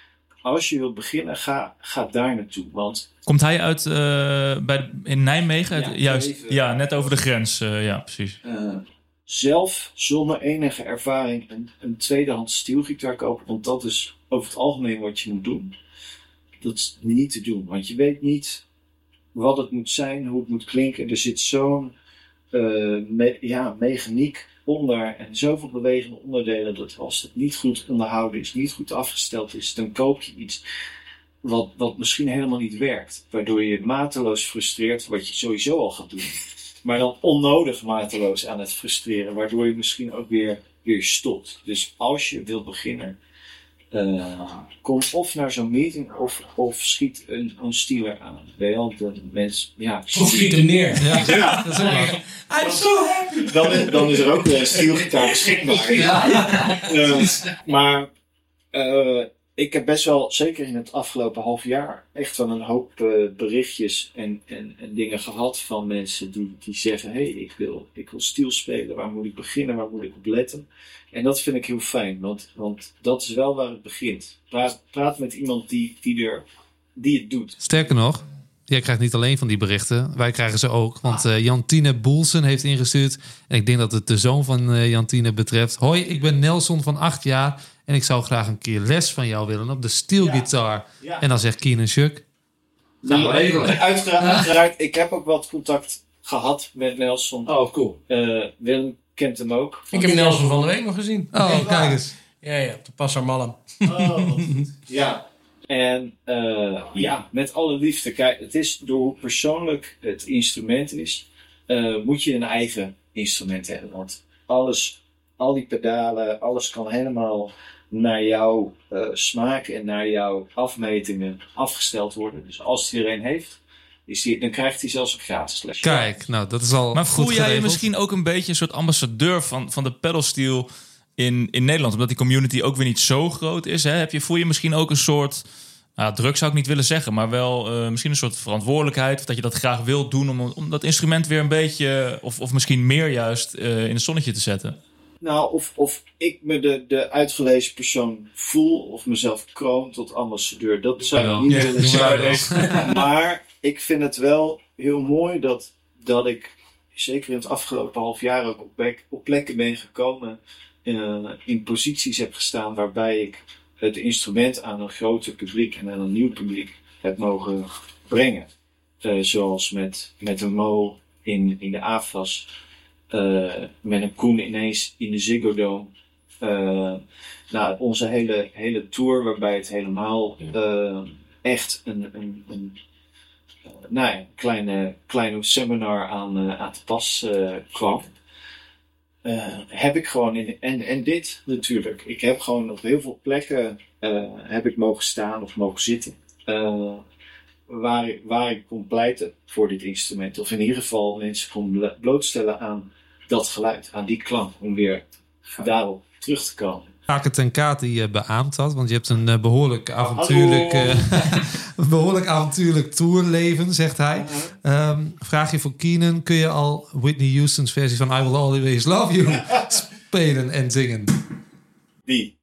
Als je wilt beginnen, ga, ga daar naartoe. Want komt hij uit uh, bij, in Nijmegen? Ja, Juist, even, ja, net over de grens. Uh, ja, precies. Uh, zelf zonder enige ervaring een, een tweedehands steelgitaar kopen. Want dat is over het algemeen wat je moet doen. Dat is niet te doen. Want je weet niet wat het moet zijn, hoe het moet klinken. Er zit zo'n uh, me, ja, mechaniek onder en zoveel bewegende onderdelen dat als het niet goed onderhouden is, niet goed afgesteld is, dan koop je iets wat, wat misschien helemaal niet werkt. Waardoor je mateloos frustreert, wat je sowieso al gaat doen. Maar dan onnodig mateloos aan het frustreren, waardoor je misschien ook weer, weer stopt. Dus als je wilt beginnen, Uh, kom of naar zo'n meeting of, of schiet een, een stealer aan. Wel, de mens, ja, of schiet hem neer. Ja, ja. Dat is ook wel. I'm so happy. Dan is, dan is er ook een steelgitaar beschikbaar. Ja. Uh, maar uh, ik heb best wel, zeker in het afgelopen half jaar, echt wel een hoop uh, berichtjes en, en, en dingen gehad van mensen die, die zeggen, hé, hey, ik wil, ik wil steel spelen. Waar moet ik beginnen? Waar moet ik op letten? En dat vind ik heel fijn, want, want dat is wel waar het begint. Praat, praat met iemand die, die, er, die het doet. Sterker nog, jij krijgt niet alleen van die berichten. Wij krijgen ze ook. Want uh, Jantine Boelsen heeft ingestuurd. En ik denk dat het de zoon van uh, Jantine betreft. Hoi, ik ben Nelson van acht jaar. En ik zou graag een keer les van jou willen op de steelgitaar. Ja, ja. En dan zegt Keenan Shuck. Nou, uiteraard, uiteraard. Ik heb ook wat contact gehad met Nelson. Oh, cool. Uh, Willem kent hem ook. Ik heb Nelson van de week nog gezien. Oh, nee, kijk eens. Ja, ja, op de Passar Malm. Oh, ja. En uh, ja, met alle liefde. Kijk, het is door hoe persoonlijk het instrument is, uh, moet je een eigen instrument hebben. Want alles, al die pedalen, alles kan helemaal naar jouw uh, smaak en naar jouw afmetingen afgesteld worden. Dus als hij er een heeft, is die, dan krijgt hij zelfs een gratis lesje. Kijk, nou dat is al maar goed voel jij geregeld. je misschien ook een beetje een soort ambassadeur van, van de pedalsteel in, in Nederland? Omdat die community ook weer niet zo groot is. Hè? Heb je, voel je misschien ook een soort, nou, druk zou ik niet willen zeggen, maar wel uh, misschien een soort verantwoordelijkheid, of dat je dat graag wilt doen om, om dat instrument weer een beetje, of, of misschien meer juist, uh, in het zonnetje te zetten? Nou, of, of ik me de, de uitgelezen persoon voel, of mezelf kroon tot ambassadeur, dat zou ik ja, niet ja, willen zeggen. Maar ik vind het wel heel mooi dat, dat ik, zeker in het afgelopen half jaar, ook op, plek, op plekken ben gekomen, uh, in posities heb gestaan waarbij ik het instrument aan een groter publiek en aan een nieuw publiek heb mogen brengen. Uh, zoals met, met een Mo in, in de A F A S. Uh, met een Koen ineens in de Ziggo Dome. Uh, nou, onze hele, hele tour waarbij het helemaal uh, echt een, een, een uh, nou ja, kleine, kleine seminar aan, uh, aan te pas uh, kwam. Uh, heb ik gewoon in, en, en dit natuurlijk. Ik heb gewoon op heel veel plekken uh, heb ik mogen staan of mogen zitten. Uh, waar, waar ik kon pleiten voor dit instrument. Of in ieder geval mensen kon blootstellen aan dat geluid, aan die klank. Om weer daarop terug te komen. Ake ten Kaat die uh, beaamt dat, want je hebt een uh, behoorlijk avontuurlijk, uh, een behoorlijk avontuurlijk tourleven, zegt hij. Um, vraag je voor Keenan, kun je al Whitney Houston's versie van I Will Always Love You spelen en zingen? Die.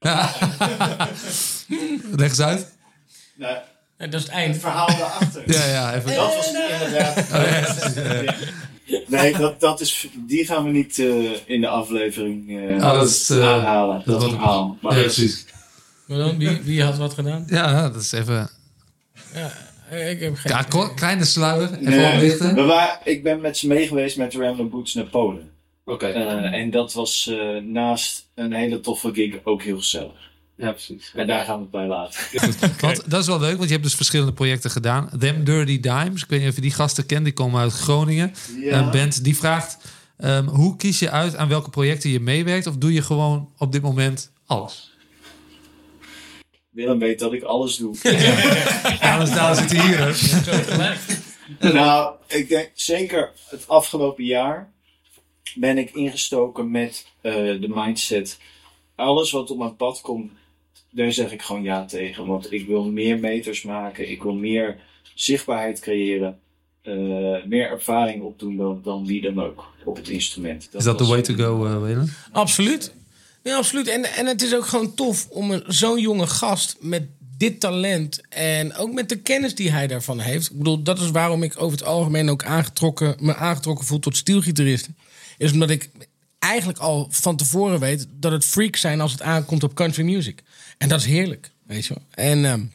Leg eens uit. Nou, En dat is het einde. het verhaal daarachter. Ja, ja, even. Dat was inderdaad... Oh, ja. Nee, dat, dat is, die gaan we niet uh, in de aflevering uh, Oh, dat is, uh, aanhalen. Dat, dat dat wordt- verhaal. Maar Ja, precies. Maar dan, wie, wie had wat gedaan? Ja, dat is even... Ja, ik heb geen... Ja, ko- kleine sluier, even Nee, oplichten. we waren, ik ben met ze mee geweest met de Ramblin' Boots naar Polen. Oké. Uh, en dat was uh, naast een hele toffe gig ook heel gezellig. Ja, precies. En daar gaan we het bij laten. Want dat is wel leuk, want je hebt dus verschillende projecten gedaan. Them Dirty Dimes, ik weet niet of je die gasten kent, die komen uit Groningen. Ja. Een band die vraagt, um, hoe kies je uit aan welke projecten je meewerkt? Of doe je gewoon op dit moment alles? Willem weet dat ik alles doe. Anders daar zit hij hier. Hè? Nou, ik denk zeker het afgelopen jaar ben ik ingestoken met uh, de mindset. Alles wat op mijn pad komt, daar zeg ik gewoon ja tegen. Want ik wil meer meters maken. Ik wil meer zichtbaarheid creëren. Uh, meer ervaring opdoen dan, dan wie dan ook op het instrument. Is dat the was- way to go, uh, Welen? Absoluut. Ja, absoluut. En, en het is ook gewoon tof om een, zo'n jonge gast met dit talent en ook met de kennis die hij daarvan heeft. Ik bedoel, dat is waarom ik over het algemeen ook aangetrokken, me aangetrokken voel tot stielgitaristen. Is omdat ik eigenlijk al van tevoren weet dat het freaks zijn als het aankomt op country music. En dat is heerlijk, weet je wel. En, um,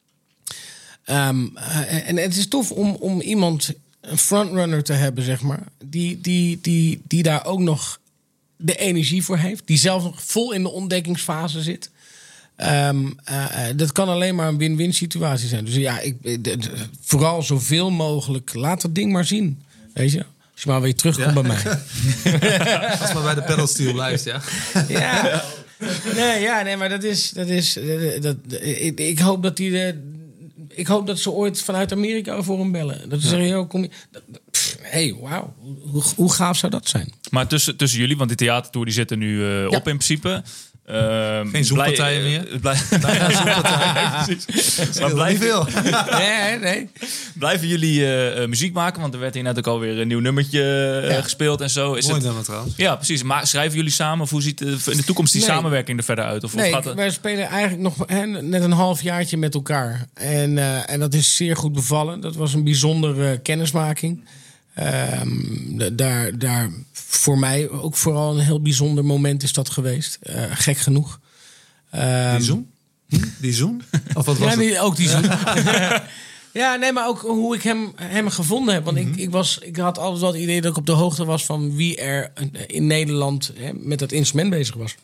um, uh, en het is tof om, om iemand, een frontrunner te hebben, zeg maar, die, die, die, die daar ook nog de energie voor heeft. Die zelf nog vol in de ontdekkingsfase zit. Um, uh, dat kan alleen maar een win-win situatie zijn. Dus ja, ik, de, de, vooral zoveel mogelijk. Laat dat ding maar zien. Weet je? Als je maar weer terugkomt bij mij. Als maar bij de pedalsteel blijft, ja. Ja. Nee, ja, nee, maar dat is... Dat is dat, dat, ik, ik hoop dat die... De, ik hoop dat ze ooit vanuit Amerika voor hem bellen. Dat ze zeggen, joh, kom je... Hé, hey, wauw. Hoe, hoe gaaf zou dat zijn? Maar tussen, tussen jullie, want die theatertour die zit er nu uh, op in principe. Uh, Geen zoekpartijen meer? Uh, blij, bijna zoekpartijen. Maar blijf, veel. Nee, nee. blijven jullie uh, muziek maken? Want er werd hier net ook alweer een nieuw nummertje uh, Ja. gespeeld en zo. Is Mooi het, nummer trouwens. ja, precies. Maar schrijven jullie samen? Of hoe ziet uh, in de toekomst die Nee. samenwerking er verder uit? Of, Nee, of gaat het... wij spelen eigenlijk nog hè, net een halfjaartje met elkaar. En, uh, en dat is zeer goed bevallen. Dat was een bijzondere kennismaking. Um, d- daar, daar voor mij ook vooral een heel bijzonder moment is dat geweest. Uh, gek genoeg. Um, Die zoen? Die zoen? Of wat was ja, het? nee, ook die zoen. Ja, nee, maar ook hoe ik hem, hem gevonden heb. Want ik, ik, was, ik had altijd wel het idee dat ik op de hoogte was van wie er in Nederland hè, met dat instrument bezig was.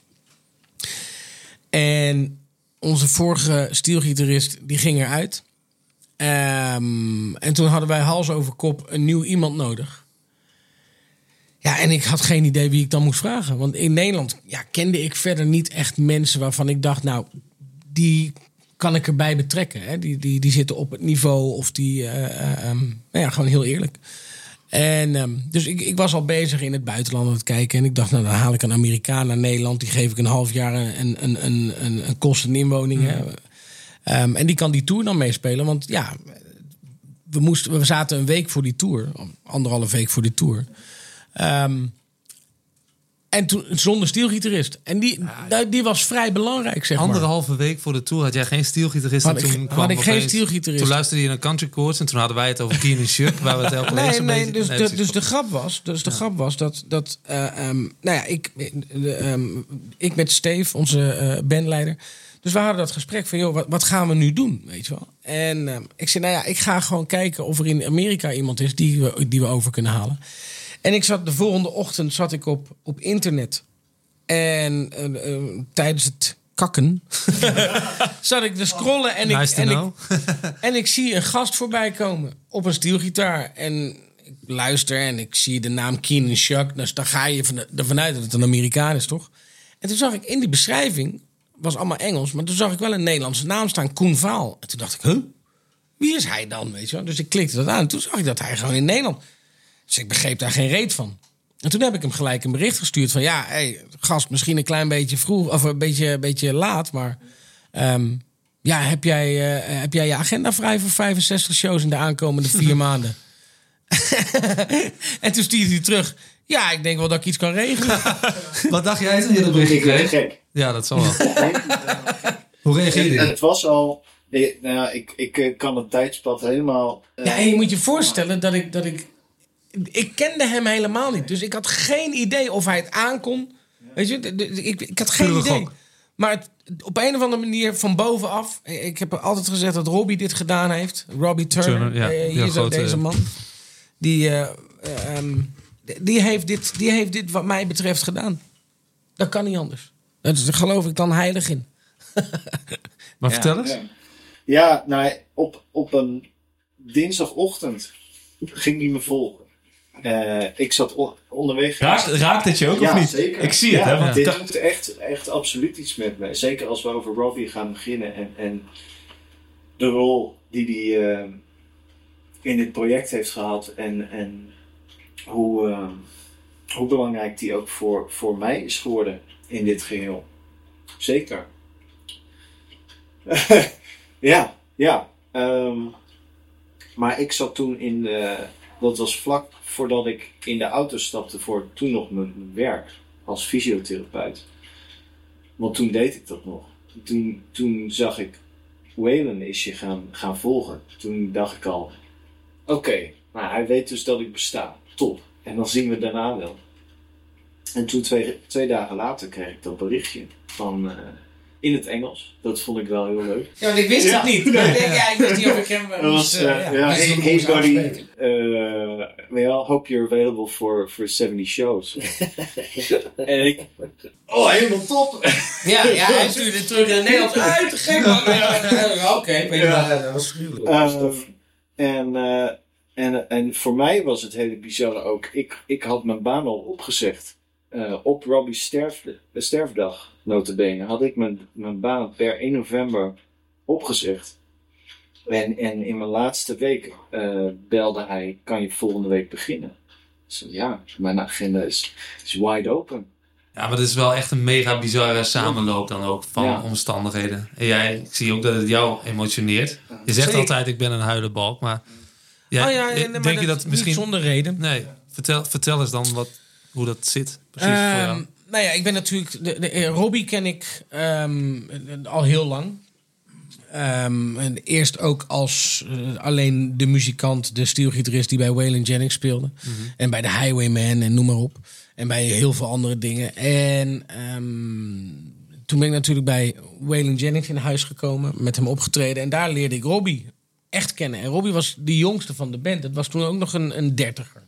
En onze vorige stielgitarist, die ging eruit. Um, en toen hadden wij hals over kop een nieuw iemand nodig. Ja, en ik had geen idee wie ik dan moest vragen. Want in Nederland ja, kende ik verder niet echt mensen waarvan ik dacht, nou, die kan ik erbij betrekken. Hè? Die, die, die zitten op het niveau of die, uh, uh, um, nou ja, gewoon heel eerlijk. En um, dus ik, ik was al bezig in het buitenland aan het kijken. En ik dacht, nou, dan haal ik een Amerikaan naar Nederland. Die geef ik een half jaar een, een, een, een, een kostende inwoning. Mm. Hè? Um, en die kan die tour dan meespelen. Want ja, we, moesten, we zaten een week voor die tour. Anderhalve week voor die tour. Um, en toen zonder stielgitarist. En die, ja, die was vrij belangrijk, zeg maar. Anderhalve week voor de tour had jij geen stielgitarist. Had en ik, toen had kwam ik geen opeens- stielgitarist. Toen luisterde je naar Country Chords en toen hadden wij het over Keenan Shuck, waar we het elke Nee, week zo'n nee, beetje... dus, nee, de, precies. dus de grap was, dus de grap was dat, dat uh, um, nou ja, ik, de, um, ik met Steve, onze uh, bandleider, dus we hadden dat gesprek van, joh, wat, wat gaan we nu doen, weet je wel? En uh, ik zei, nou ja, ik ga gewoon kijken of er in Amerika iemand is die we, die we over kunnen halen. En ik zat de volgende ochtend zat ik op, op internet. En uh, uh, tijdens het kakken zat ik te scrollen en, Nice ik, to en, know. ik, en ik zie een gast voorbij komen op een stielgitaar. En ik luister en ik zie de naam Keenan Shuck. Dus dan ga je van, ervan uit dat het een Amerikaan is, toch? En toen zag ik in die beschrijving, was allemaal Engels, maar toen zag ik wel een Nederlandse naam staan, Koen Vaal. En toen dacht ik, huh? Wie is hij dan, weet je wel? Dus ik klikte dat aan en toen zag ik dat hij gewoon in Nederland... Dus ik begreep daar geen reet van. En toen heb ik hem gelijk een bericht gestuurd van... ja, hey, gast, misschien een klein beetje vroeg... of een beetje, een beetje laat, maar... Um, ja, heb jij, uh, heb jij je agenda vrij voor vijfenzestig shows... in de aankomende vier maanden? En toen stuurde hij terug... ja, ik denk wel dat ik iets kan regelen. Wat dacht jij toen je dat bericht Ik ben kreeg? gek. Ja, dat zal wel. Hoe reageerde je? Het was al... Ik, nou ja, ik, ik eh, kan het tijdspad helemaal... Uh, Ja, en je moet je voorstellen dat ik, dat ik... Ik kende hem helemaal niet. Dus ik had geen idee of hij het aankon. Weet je, de- de- ik, ik had geen Pure idee. gok. Maar het, op een of andere manier van bovenaf... Ik heb altijd gezegd dat Robbie dit gedaan heeft. Robbie Turner. Turner, ja. Eh, Heel hier zo, grote- deze man. Die, eh, eh, um, die, heeft dit, die heeft dit wat mij betreft gedaan. Dat kan niet anders. Daar geloof ik dan heilig in. Maar Ja. vertel eens. Ja, ja nou, op, op een dinsdagochtend ging hij me volgen. Uh, ik zat o- onderweg. Raakt, raakt het je ook ja, of niet? Zeker. Ik zie het, ja, hè? Want dit dat- doet echt, echt absoluut iets met me. Zeker als we over Robbie gaan beginnen. En, en de rol die hij uh, in dit project heeft gehad. En, en hoe, uh, hoe belangrijk die ook voor, voor mij is geworden in dit geheel. Zeker. ja, ja. Um, maar ik zat toen in de... Dat was vlak voordat ik in de auto stapte voor toen nog mijn, mijn werk als fysiotherapeut. Want toen deed ik dat nog. Toen, toen zag ik Waylon is je gaan, gaan volgen. Toen dacht ik al, oké, okay, nou, hij weet dus dat ik besta. Top. En dan zien we daarna wel. En toen twee, twee dagen later kreeg ik dat berichtje van... Uh, in het Engels. Dat vond ik wel heel leuk. Ja, want ik wist Ja. het niet. Ik denk, ja, ik wist niet of ik hem Dat was, moest, uh, uh, ja, ja, wist hey, niet of ik hey moest buddy, afspreken. uh, well, hope you're available for, for seventy shows. En ik, oh, helemaal top. Ja, ja, hij stuurde terug in het Nederlands. Uit, te gek man. Oké, okay, weet je Ja. wel, dat was gruwelijk. Um, en, uh, en, en voor mij was het hele bizarre ook. Ik, ik had mijn baan al opgezegd. Uh, op Robbie's sterf, sterfdag, nota bene, had ik mijn, mijn baan per één november opgezegd. En, en in mijn laatste week uh, belde hij, kan je volgende week beginnen? Dus ja, mijn agenda is, is wide open. Ja, maar het is wel echt een mega bizarre samenloop dan ook van Ja. omstandigheden. En jij, ik zie ook dat het jou emotioneert. Je zegt Zeker. altijd, ik ben een huilenbalk, maar... Jij, Oh ja, nee, denk maar je dat niet misschien... zonder reden. Nee, vertel, vertel eens dan wat, hoe dat zit. Precies voor jou. Um, nou ja, ik ben natuurlijk... De, de, Robbie ken ik um, al heel lang. Um, en eerst ook als uh, alleen de muzikant, de steelgitarist die bij Waylon Jennings speelde. Mm-hmm. En bij de Highwayman en noem maar op. En bij heel veel andere dingen. En um, toen ben ik natuurlijk bij Waylon Jennings in huis gekomen. Met hem opgetreden. En daar leerde ik Robbie echt kennen. En Robbie was de jongste van de band. Dat was toen ook nog een, een dertiger.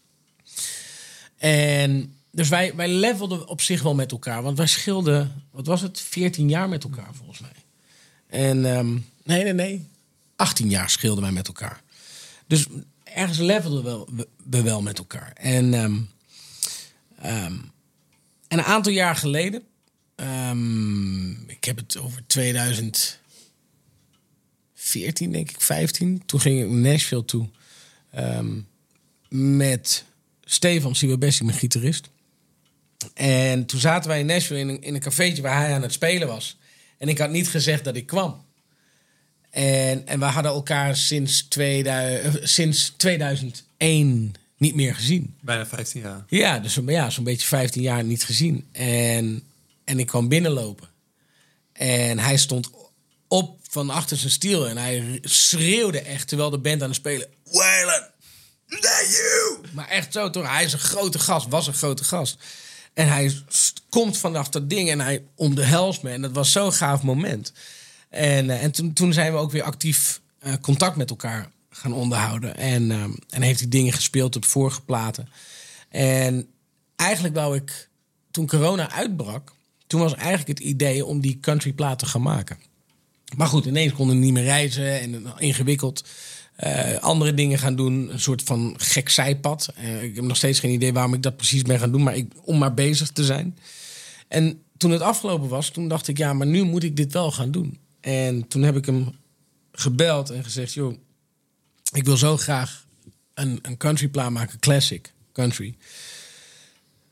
En dus wij, wij levelden op zich wel met elkaar. Want wij scheelden, wat was het, veertien jaar met elkaar volgens mij. En um, nee, nee, nee. achttien jaar scheelden wij met elkaar. Dus ergens levelden we wel, we, we wel met elkaar. En, um, um, en een aantal jaar geleden... Um, ik heb het over tweeduizend veertien, denk ik, vijftien. Toen ging ik naar Nashville toe. Um, met Stefan Siwabessi, mijn gitarist. En toen zaten wij in Nashville in een, in een cafeetje waar hij aan het spelen was. En ik had niet gezegd dat ik kwam. En, en we hadden elkaar sinds, tweeduizend, sinds tweeduizend één niet meer gezien. Bijna vijftien jaar. Ja, dus ja, zo'n beetje vijftien jaar niet gezien. En, en ik kwam binnenlopen. En hij stond op van achter zijn stiel. En hij schreeuwde echt, terwijl de band aan het spelen... Waylon, is that you? Maar echt zo, toch? Hij is een grote gast, was een grote gast. En hij komt vanaf dat ding en hij omhelst me. En dat was zo'n gaaf moment. En, uh, en toen, toen zijn we ook weer actief uh, contact met elkaar gaan onderhouden. En, uh, en heeft hij dingen gespeeld op vorige platen. En eigenlijk wou ik, toen corona uitbrak... toen was eigenlijk het idee om die countryplaat te gaan maken. Maar goed, ineens konden we niet meer reizen en ingewikkeld... Uh, andere dingen gaan doen, een soort van gek zijpad. Uh, ik heb nog steeds geen idee waarom ik dat precies ben gaan doen... maar ik, om maar bezig te zijn. En toen het afgelopen was, toen dacht ik... ja, maar nu moet ik dit wel gaan doen. En toen heb ik hem gebeld en gezegd... joh, ik wil zo graag een, een countryplaat maken, classic country.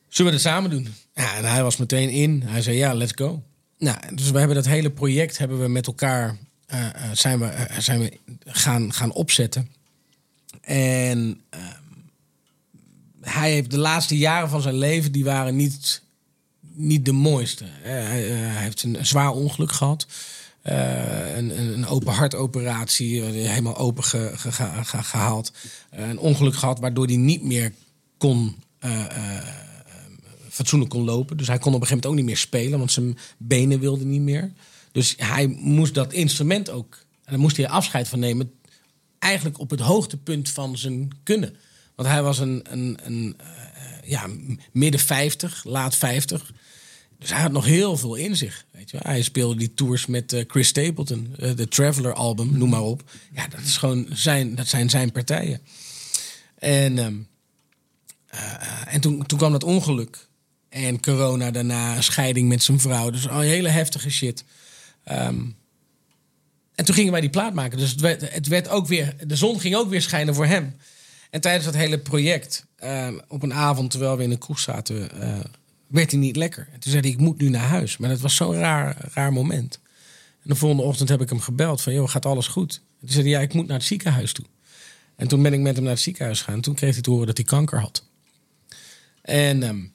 zullen we het samen doen? Ja, en hij was meteen in. Hij zei, ja, let's go. Nou, dus we hebben dat hele project hebben we met elkaar uh, uh, zijn we, uh, zijn we gaan, gaan opzetten. En uh, hij heeft de laatste jaren van zijn leven, die waren niet, niet de mooiste. Uh, hij, uh, hij heeft een, een zwaar ongeluk gehad. Uh, een, een open hartoperatie, helemaal open ge, ge, ge, ge, gehaald. Uh, een ongeluk gehad waardoor hij niet meer kon... Uh, uh, fatsoenlijk kon lopen. Dus hij kon op een gegeven moment ook niet meer spelen, want zijn benen wilden niet meer. Dus hij moest dat instrument ook, en daar moest hij afscheid van nemen, eigenlijk op het hoogtepunt van zijn kunnen. Want hij was een, een, een uh, ja, midden vijftig, laat vijftig. Dus hij had nog heel veel in zich. Weet je wel. Hij speelde die tours met uh, Chris Stapleton, uh, de Traveler album, noem maar op. Ja, dat is gewoon zijn, dat zijn zijn partijen. En, um, uh, en toen, toen kwam dat ongeluk. En corona daarna, een scheiding met zijn vrouw. Dus al hele heftige shit. Um, en toen gingen wij die plaat maken. Dus het werd, het werd ook weer, de zon ging ook weer schijnen voor hem. En tijdens dat hele project, uh, op een avond terwijl we in de kroeg zaten, uh, werd hij niet lekker. En toen zei hij, ik moet nu naar huis. Maar dat was zo'n raar, raar moment. En de volgende ochtend heb ik hem gebeld van, joh, gaat alles goed? En toen zei hij, ja, ik moet naar het ziekenhuis toe. En toen ben ik met hem naar het ziekenhuis gegaan. En toen kreeg hij te horen dat hij kanker had. En... Um,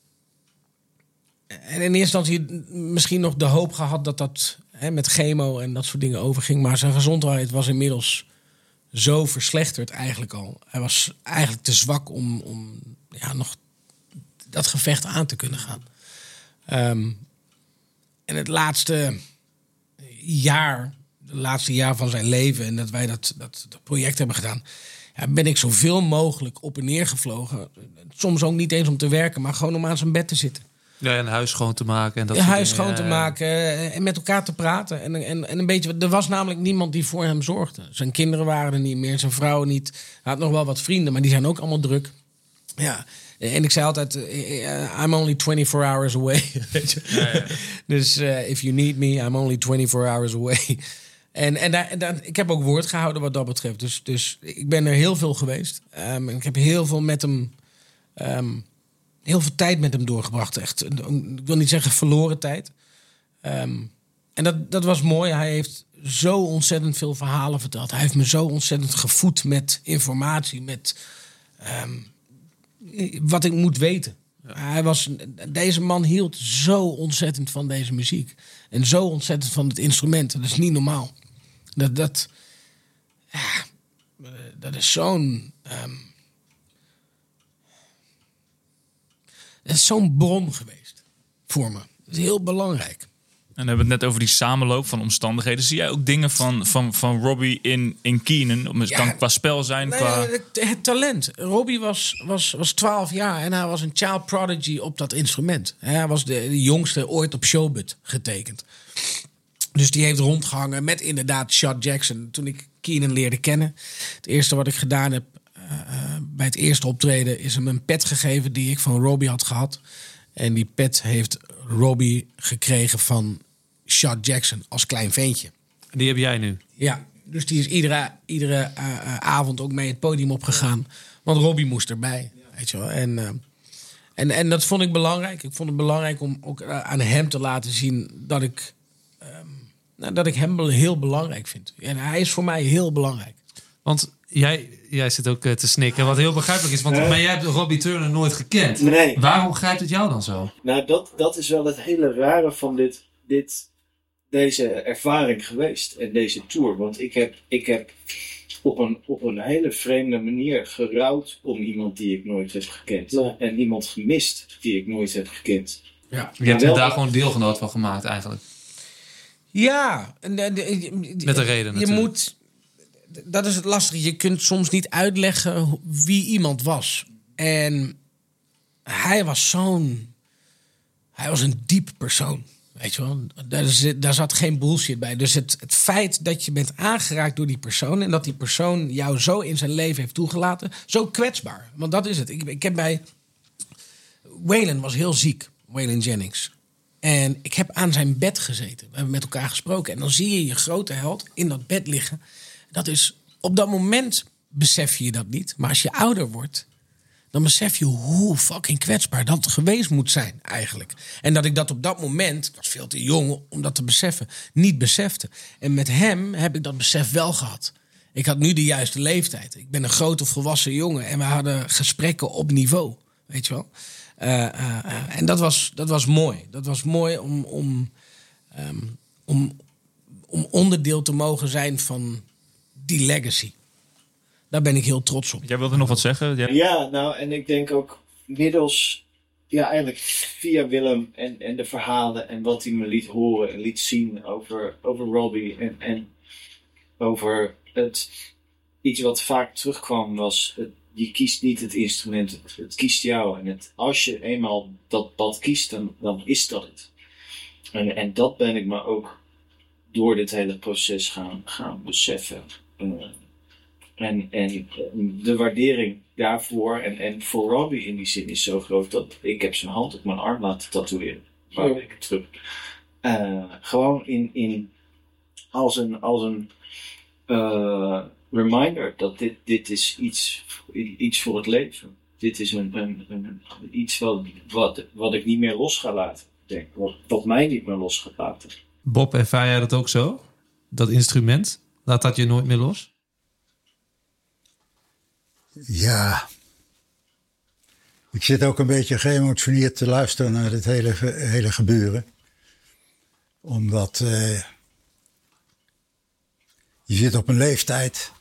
En in eerste instantie misschien nog de hoop gehad dat dat hè, met chemo en dat soort dingen overging. Maar zijn gezondheid was inmiddels zo verslechterd eigenlijk al. Hij was eigenlijk te zwak om, om ja, nog dat gevecht aan te kunnen gaan. Um, en het laatste jaar, het laatste jaar van zijn leven en dat wij dat, dat, dat project hebben gedaan, ja, ben ik zoveel mogelijk op en neer gevlogen. Soms ook niet eens om te werken, maar gewoon om aan zijn bed te zitten. Ja, en huis schoon te maken. En dat ja, soort huis dingen. schoon te Ja, maken en met elkaar te praten. En, en, en een beetje, er was namelijk niemand die voor hem zorgde. Zijn kinderen waren er niet meer, zijn vrouw niet. Hij had nog wel wat vrienden, maar die zijn ook allemaal druk. Ja, en ik zei altijd, uh, I'm only twenty-four hours away. Weet je? Ja, ja. Dus uh, if you need me, I'm only twenty-four hours away. En, en, daar, en daar, ik heb ook woord gehouden wat dat betreft. Dus, dus ik ben er heel veel geweest. Um, ik heb heel veel met hem... Um, heel veel tijd met hem doorgebracht. Echt, ik wil niet zeggen verloren tijd. Um, en dat, dat was mooi. Hij heeft zo ontzettend veel verhalen verteld. Hij heeft me zo ontzettend gevoed met informatie. Met um, wat ik moet weten. Ja. Hij was, deze man hield zo ontzettend van deze muziek. En zo ontzettend van het instrument. Dat is niet normaal. Dat, dat, ja, dat is zo'n... Um, Het is zo'n bron geweest voor me. Dat is heel belangrijk. En dan hebben we het net over die samenloop van omstandigheden. Zie jij ook dingen van, van, van Robbie in, in Keenan? Het ja, kan qua spel zijn, nee, qua... Het, het talent. Robbie was, was, was twaalf jaar en hij was een child prodigy op dat instrument. Hij was de, de jongste ooit op Showbiz getekend. Dus die heeft rondgehangen met inderdaad Shad Jackson. Toen ik Keenan leerde kennen, het eerste wat ik gedaan heb... Uh, bij het eerste optreden is hem een pet gegeven die ik van Robbie had gehad. En die pet heeft Robbie gekregen van Shad Jackson als klein ventje. Die heb jij nu? Ja, dus die is iedere, iedere uh, uh, avond ook mee het podium opgegaan. Want Robbie moest erbij, weet je wel. En, uh, en, en dat vond ik belangrijk. Ik vond het belangrijk om ook uh, aan hem te laten zien dat ik, um, nou, dat ik hem heel belangrijk vind. En hij is voor mij heel belangrijk. Want jij, jij zit ook uh, te snikken, wat heel begrijpelijk is. Want ja. Maar jij hebt Robbie Turner nooit gekend. Nee. Waarom grijpt het jou dan zo? Nou, dat, dat is wel het hele rare van dit, dit, deze ervaring geweest. En deze tour. Want ik heb, ik heb op, een, op een hele vreemde manier gerouwd om iemand die ik nooit heb gekend. Ja. En iemand gemist die ik nooit heb gekend. Ja. Je hebt wel, daar gewoon deelgenoot van gemaakt eigenlijk. Ja. En, de, de, de, Met een reden je natuurlijk. moet... Dat is het lastige. Je kunt soms niet uitleggen wie iemand was. En hij was zo'n... Hij was een diep persoon. Weet je wel? Daar, is, daar zat geen bullshit bij. Dus het, het feit dat je bent aangeraakt door die persoon... en dat die persoon jou zo in zijn leven heeft toegelaten... zo kwetsbaar. Want dat is het. Ik, ik heb bij... Waylon was heel ziek. Waylon Jennings. En ik heb aan zijn bed gezeten. We hebben met elkaar gesproken. En dan zie je je grote held in dat bed liggen... Dat is, op dat moment besef je dat niet. Maar als je ouder wordt, dan besef je hoe fucking kwetsbaar dat geweest moet zijn eigenlijk. En dat ik dat op dat moment, ik was veel te jong om dat te beseffen, niet besefte. En met hem heb ik dat besef wel gehad. Ik had nu de juiste leeftijd. Ik ben een grote volwassen jongen en we hadden gesprekken op niveau, weet je wel. Uh, uh, uh, en dat was, dat was mooi. Dat was mooi om, om, um, om, om onderdeel te mogen zijn van die legacy. Daar ben ik heel trots op. Jij wilde nog wat zeggen? Ja, Ja, nou, en ik denk ook middels, ja, eigenlijk via Willem en, en de verhalen en wat hij me liet horen en liet zien over, over Robbie en, en over het, iets wat vaak terugkwam was, het, je kiest niet het instrument, het, het kiest jou. En het, als je eenmaal dat pad kiest, dan, dan is dat het. En, en dat ben ik me ook door dit hele proces gaan, gaan beseffen. Uh, En, en de waardering daarvoor en, en voor Robbie in die zin is zo groot dat ik heb zijn hand op mijn arm laten tatoeëren. Een paar weken terug. Uh, gewoon in, in als een, als een uh, reminder dat dit, dit is iets, iets voor het leven. Dit is een, een, een, iets wat, wat, wat ik niet meer los ga laten. Denk, wat, wat mij niet meer los gaat laten. Bob, ervaar jij dat ook zo? Dat instrument? Laat dat je nooit meer los? Ja. Ik zit ook een beetje geëmotioneerd te luisteren naar dit hele, hele gebeuren. Omdat uh, je zit op een leeftijd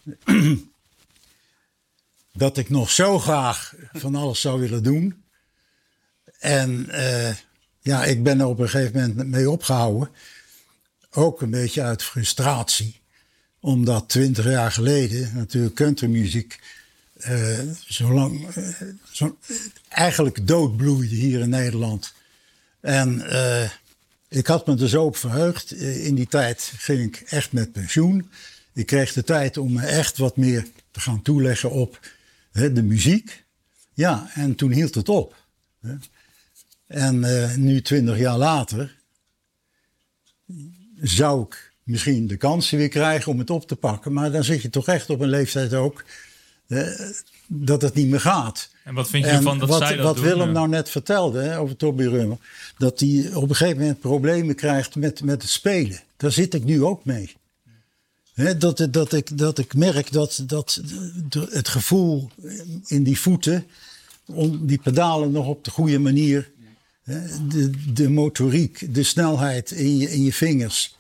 dat ik nog zo graag van alles zou willen doen. En uh, ja, ik ben er op een gegeven moment mee opgehouden. Ook een beetje uit frustratie. Omdat twintig jaar geleden natuurlijk countrymuziek Uh, zo lang, uh, zo, uh, eigenlijk doodbloeide hier in Nederland. En uh, ik had me er zo op verheugd. Uh, in die tijd ging ik echt met pensioen. Ik kreeg de tijd om me echt wat meer te gaan toeleggen op uh, de muziek. Ja, en toen hield het op. Uh. En uh, nu twintig jaar later zou ik misschien de kans weer krijgen om het op te pakken. Maar dan zit je toch echt op een leeftijd ook Uh, dat het niet meer gaat. En wat vind je en ervan dat wat, zij dat wat doen? Willem Ja. nou net vertelde hè, over Toby Rummer, dat hij op een gegeven moment problemen krijgt met, met het spelen. Daar zit ik nu ook mee. Hè, dat, dat, ik, dat ik merk dat, dat het gevoel in die voeten, om die pedalen nog op de goede manier, hè, de, de motoriek, de snelheid in je, in je vingers.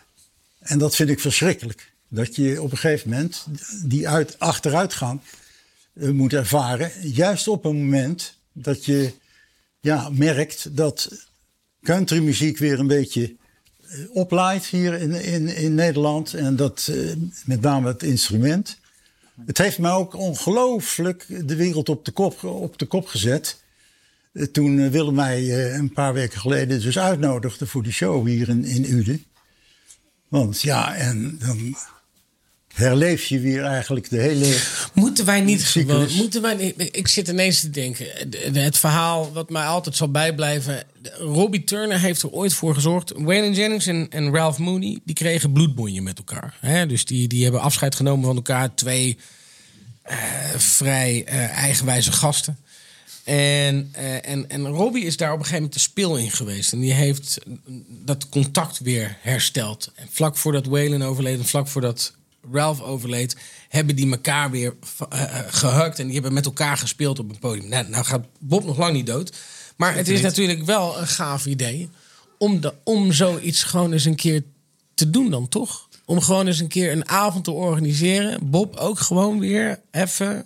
En dat vind ik verschrikkelijk. Dat je op een gegeven moment die uit, achteruitgang uh, moet ervaren. Juist op een moment dat je ja, merkt dat countrymuziek weer een beetje uh, oplaait hier in, in, in Nederland. En dat uh, met name het instrument. Het heeft mij ook ongelooflijk de wereld op de kop, op de kop gezet. Uh, toen uh, Willem mij uh, een paar weken geleden dus uitnodigde voor de show hier in, in Uden. Want ja, en dan herleef je weer eigenlijk de hele. Moeten wij niet cyclus. gewoon. Moeten wij niet, ik zit ineens te denken. Het verhaal wat mij altijd zal bijblijven. Robbie Turner heeft er ooit voor gezorgd. Waylon Jennings en, en Ralph Mooney die kregen bloedbonje met elkaar. Hè? Dus die, die hebben afscheid genomen van elkaar. Twee uh, vrij uh, eigenwijze gasten. En, uh, en, en Robbie is daar op een gegeven moment de spil in geweest. En die heeft dat contact weer hersteld. En vlak voordat Waylon overleed en vlak voordat Ralph overleed, hebben die elkaar weer uh, gehukt. En die hebben met elkaar gespeeld op een podium. Nou, nou gaat Bob nog lang niet dood. Maar het is natuurlijk wel een gaaf idee om, de, om zoiets gewoon eens een keer te doen dan, toch? Om gewoon eens een keer een avond te organiseren. Bob ook gewoon weer even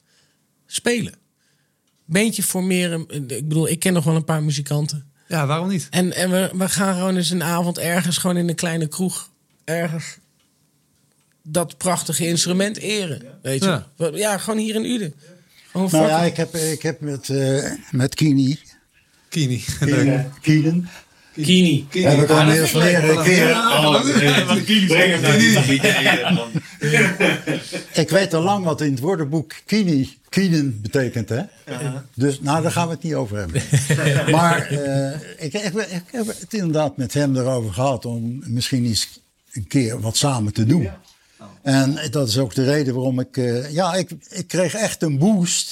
spelen. Beentje formeren. Ik bedoel, ik ken nog wel een paar muzikanten. Ja, waarom niet? En, en we, we gaan gewoon eens een avond ergens, gewoon in een kleine kroeg, ergens dat prachtige instrument eren. Weet je? Ja, ja gewoon hier in Uden. Gewoon nou ja, ik heb, ik heb met, uh, met Kini. Kini. Kini. Kini. Kini. Heb ik al meer meerdere keren. Ik weet al lang wat in het woordenboek Kini, Kienen betekent, hè? Ja. Dus, nou, daar gaan we het niet over hebben. Maar uh, ik, ik, ik heb het inderdaad met hem erover gehad om misschien eens een keer wat samen te doen. Ja. En dat is ook de reden waarom ik... Uh, ja, ik, ik kreeg echt een boost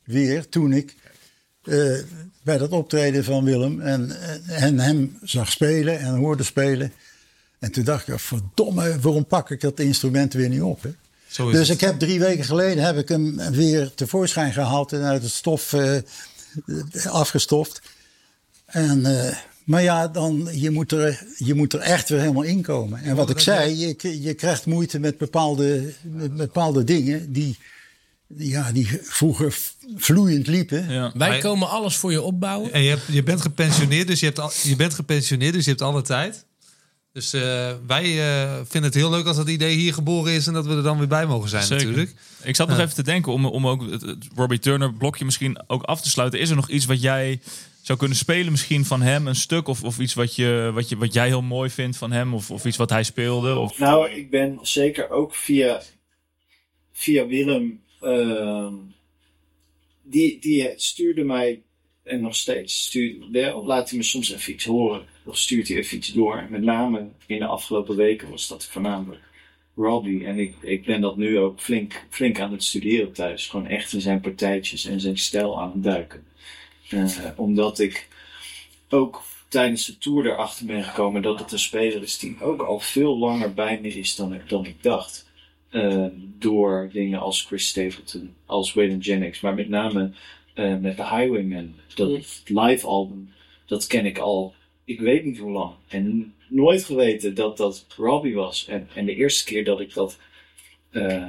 weer toen ik uh, bij dat optreden van Willem en, en hem zag spelen en hoorde spelen. En toen dacht ik, verdomme, waarom pak ik dat instrument weer niet op? Hè? Zo is Dus het. ik heb drie weken geleden heb ik hem weer tevoorschijn gehaald en uit het stof uh, afgestoft. En, uh, maar ja, dan, je, moet er, je moet er echt weer helemaal in komen. En wat ik zei, je, je krijgt moeite met bepaalde, met bepaalde dingen die, ja, die vroeger vloeiend liepen. Ja. Wij Maar- komen alles voor je opbouwen. En je, hebt, je bent gepensioneerd, dus je, hebt al, je bent gepensioneerd, dus je hebt alle tijd. Dus uh, wij uh, vinden het heel leuk als dat idee hier geboren is en dat we er dan weer bij mogen zijn Zeker. natuurlijk. Ik zat nog Ja. even te denken om, om ook het, het Robbie Turner blokje misschien ook af te sluiten. Is er nog iets wat jij zou kunnen spelen misschien van hem, een stuk of, of iets wat, je, wat, je, wat jij heel mooi vindt van hem of, of iets wat hij speelde? Of... Nou, ik ben zeker ook via, via Willem, uh, die, die stuurde mij, en nog steeds, stuurde, laat hij me soms even iets horen. Of stuurt hij even iets door. Met name in de afgelopen weken was dat voornamelijk Robbie. En ik, ik ben dat nu ook flink, flink aan het studeren thuis. Gewoon echt in zijn partijtjes en zijn stijl aan het duiken. Uh, omdat ik ook tijdens de tour erachter ben gekomen dat het een speler is die ook al veel langer bij me is dan ik, dan ik dacht. Uh, door dingen als Chris Stapleton, als Waylon Jennings, maar met name uh, met de Highwaymen. Dat live album, dat ken ik al, ik weet niet hoe lang. En nooit geweten dat dat Robbie was. En, en de eerste keer dat ik dat uh,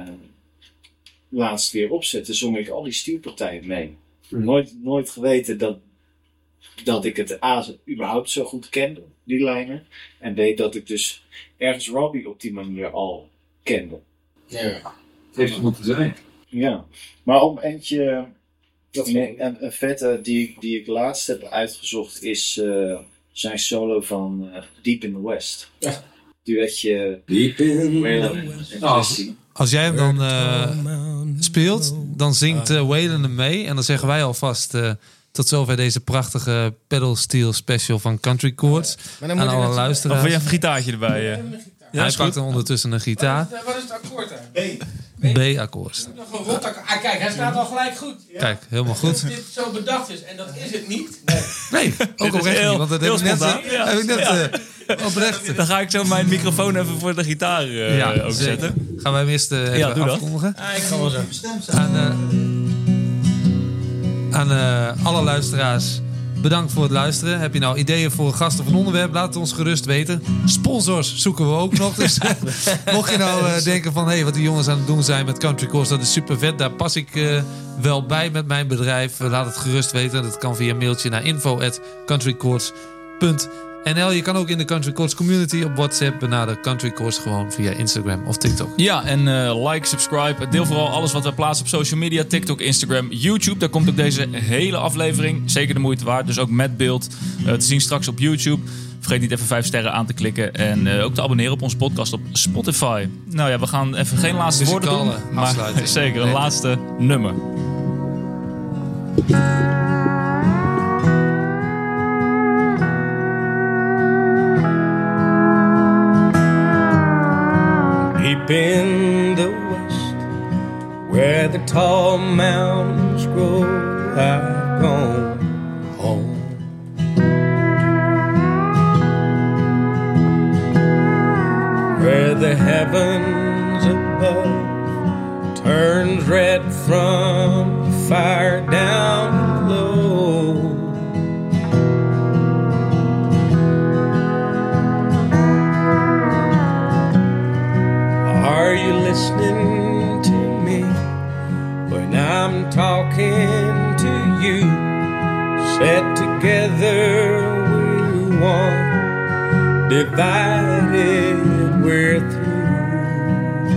laatst weer opzette, zong ik al die stuurpartijen mee. Nooit, nooit geweten dat, dat ik het A überhaupt zo goed kende, die lijnen. En B, dat ik dus ergens Robbie op die manier al kende. Ja. Het heeft het moeten zijn. Ja, maar om eentje, een, een, een vette die, die ik laatst heb uitgezocht is uh, zijn solo van uh, Deep in the West. Ja. Duetje Deep in Waylon the en West. Chrissy. Als jij hem dan uh, speelt, dan zingt uh, Waylon hem mee. En dan zeggen wij alvast uh, tot zover deze prachtige pedal steel special van Country Chords. Maar dan Aan moet je alle natuurlijk- luisteraars. Of wil je even een gitaartje erbij? Uh? Ja, Hij is pakt goed. dan ondertussen een gitaar. Wat is, wat is het akkoord daar? B-akkoord. Nog een rot akkoord. Ah, kijk, hij staat al gelijk goed. Kijk, helemaal goed. Als dit zo bedacht is, en dat is het niet. Nee. Nee, ook oprecht heel- niet. Want dat heel heb ik net, spontaan. uh, Ja. heb ik net Ja. uh, oprecht. Dan ga ik zo mijn microfoon even voor de gitaar uh, Ja, ook zeker. zetten. Gaan wij hem eerst uh, even Ja, doe dat. afkondigen. Ah, ik kan wel zo. Aan, uh, aan uh, alle luisteraars, bedankt voor het luisteren. Heb je nou ideeën voor een gast of een onderwerp? Laat het ons gerust weten. Sponsors zoeken we ook nog. Dus mocht je nou uh, denken van... hé, hey, wat die jongens aan het doen zijn met Country Chords... dat is super vet. Daar pas ik uh, wel bij met mijn bedrijf. Uh, laat het gerust weten. Dat kan via een mailtje naar info at countrychords punt n l. Je kan ook in de Country Chords community op WhatsApp... benader Country Chords gewoon via Instagram of TikTok. Ja, en uh, like, subscribe. Deel vooral alles wat we plaatsen op social media. TikTok, Instagram, YouTube. Daar komt ook deze hele aflevering. Zeker de moeite waard. Dus ook met beeld uh, te zien straks op YouTube. Vergeet niet even vijf sterren aan te klikken. En uh, ook te abonneren op onze podcast op Spotify. Nou ja, we gaan even geen laatste woorden doen. Muzikale Maar afsluiting. zeker een Nee. laatste nummer. Deep in the west, where the tall mountains grow, I've gone home. Where the heavens above turns red from the fire down below. Are you listening to me when I'm talking to you? Set together we're one, divided we're through.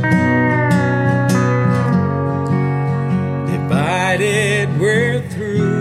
Divided we're through.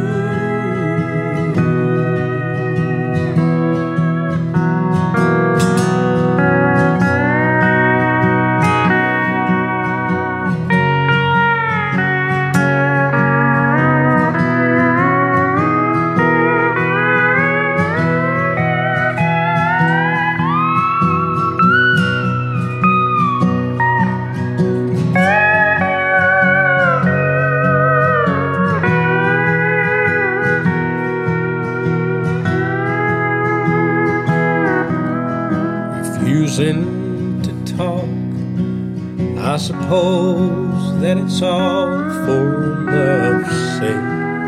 choosing to talk, I suppose that it's all for love's sake.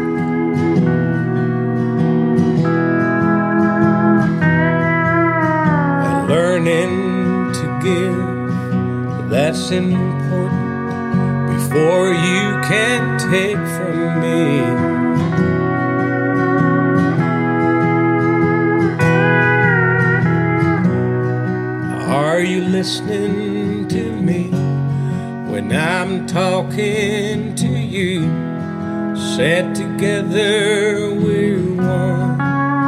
And learning to give, that's important, before you can take from me. Are you listening to me when I'm talking to you? Said together we're one,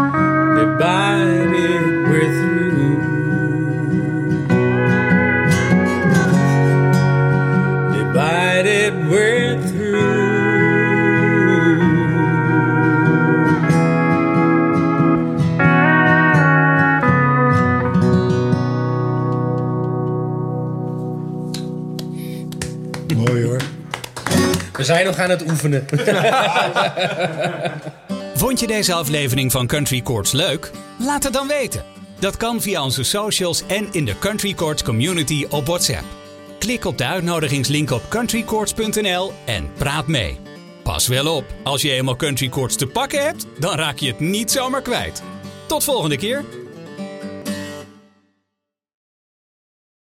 divided we're through. Divided we're through. Mooi hoor. We zijn nog aan het oefenen. Vond je deze aflevering van Country Chords leuk? Laat het dan weten. Dat kan via onze socials en in de Country Chords community op WhatsApp. Klik op de uitnodigingslink op country chords punt n l en praat mee. Pas wel op, als je eenmaal Country Chords te pakken hebt, dan raak je het niet zomaar kwijt. Tot volgende keer.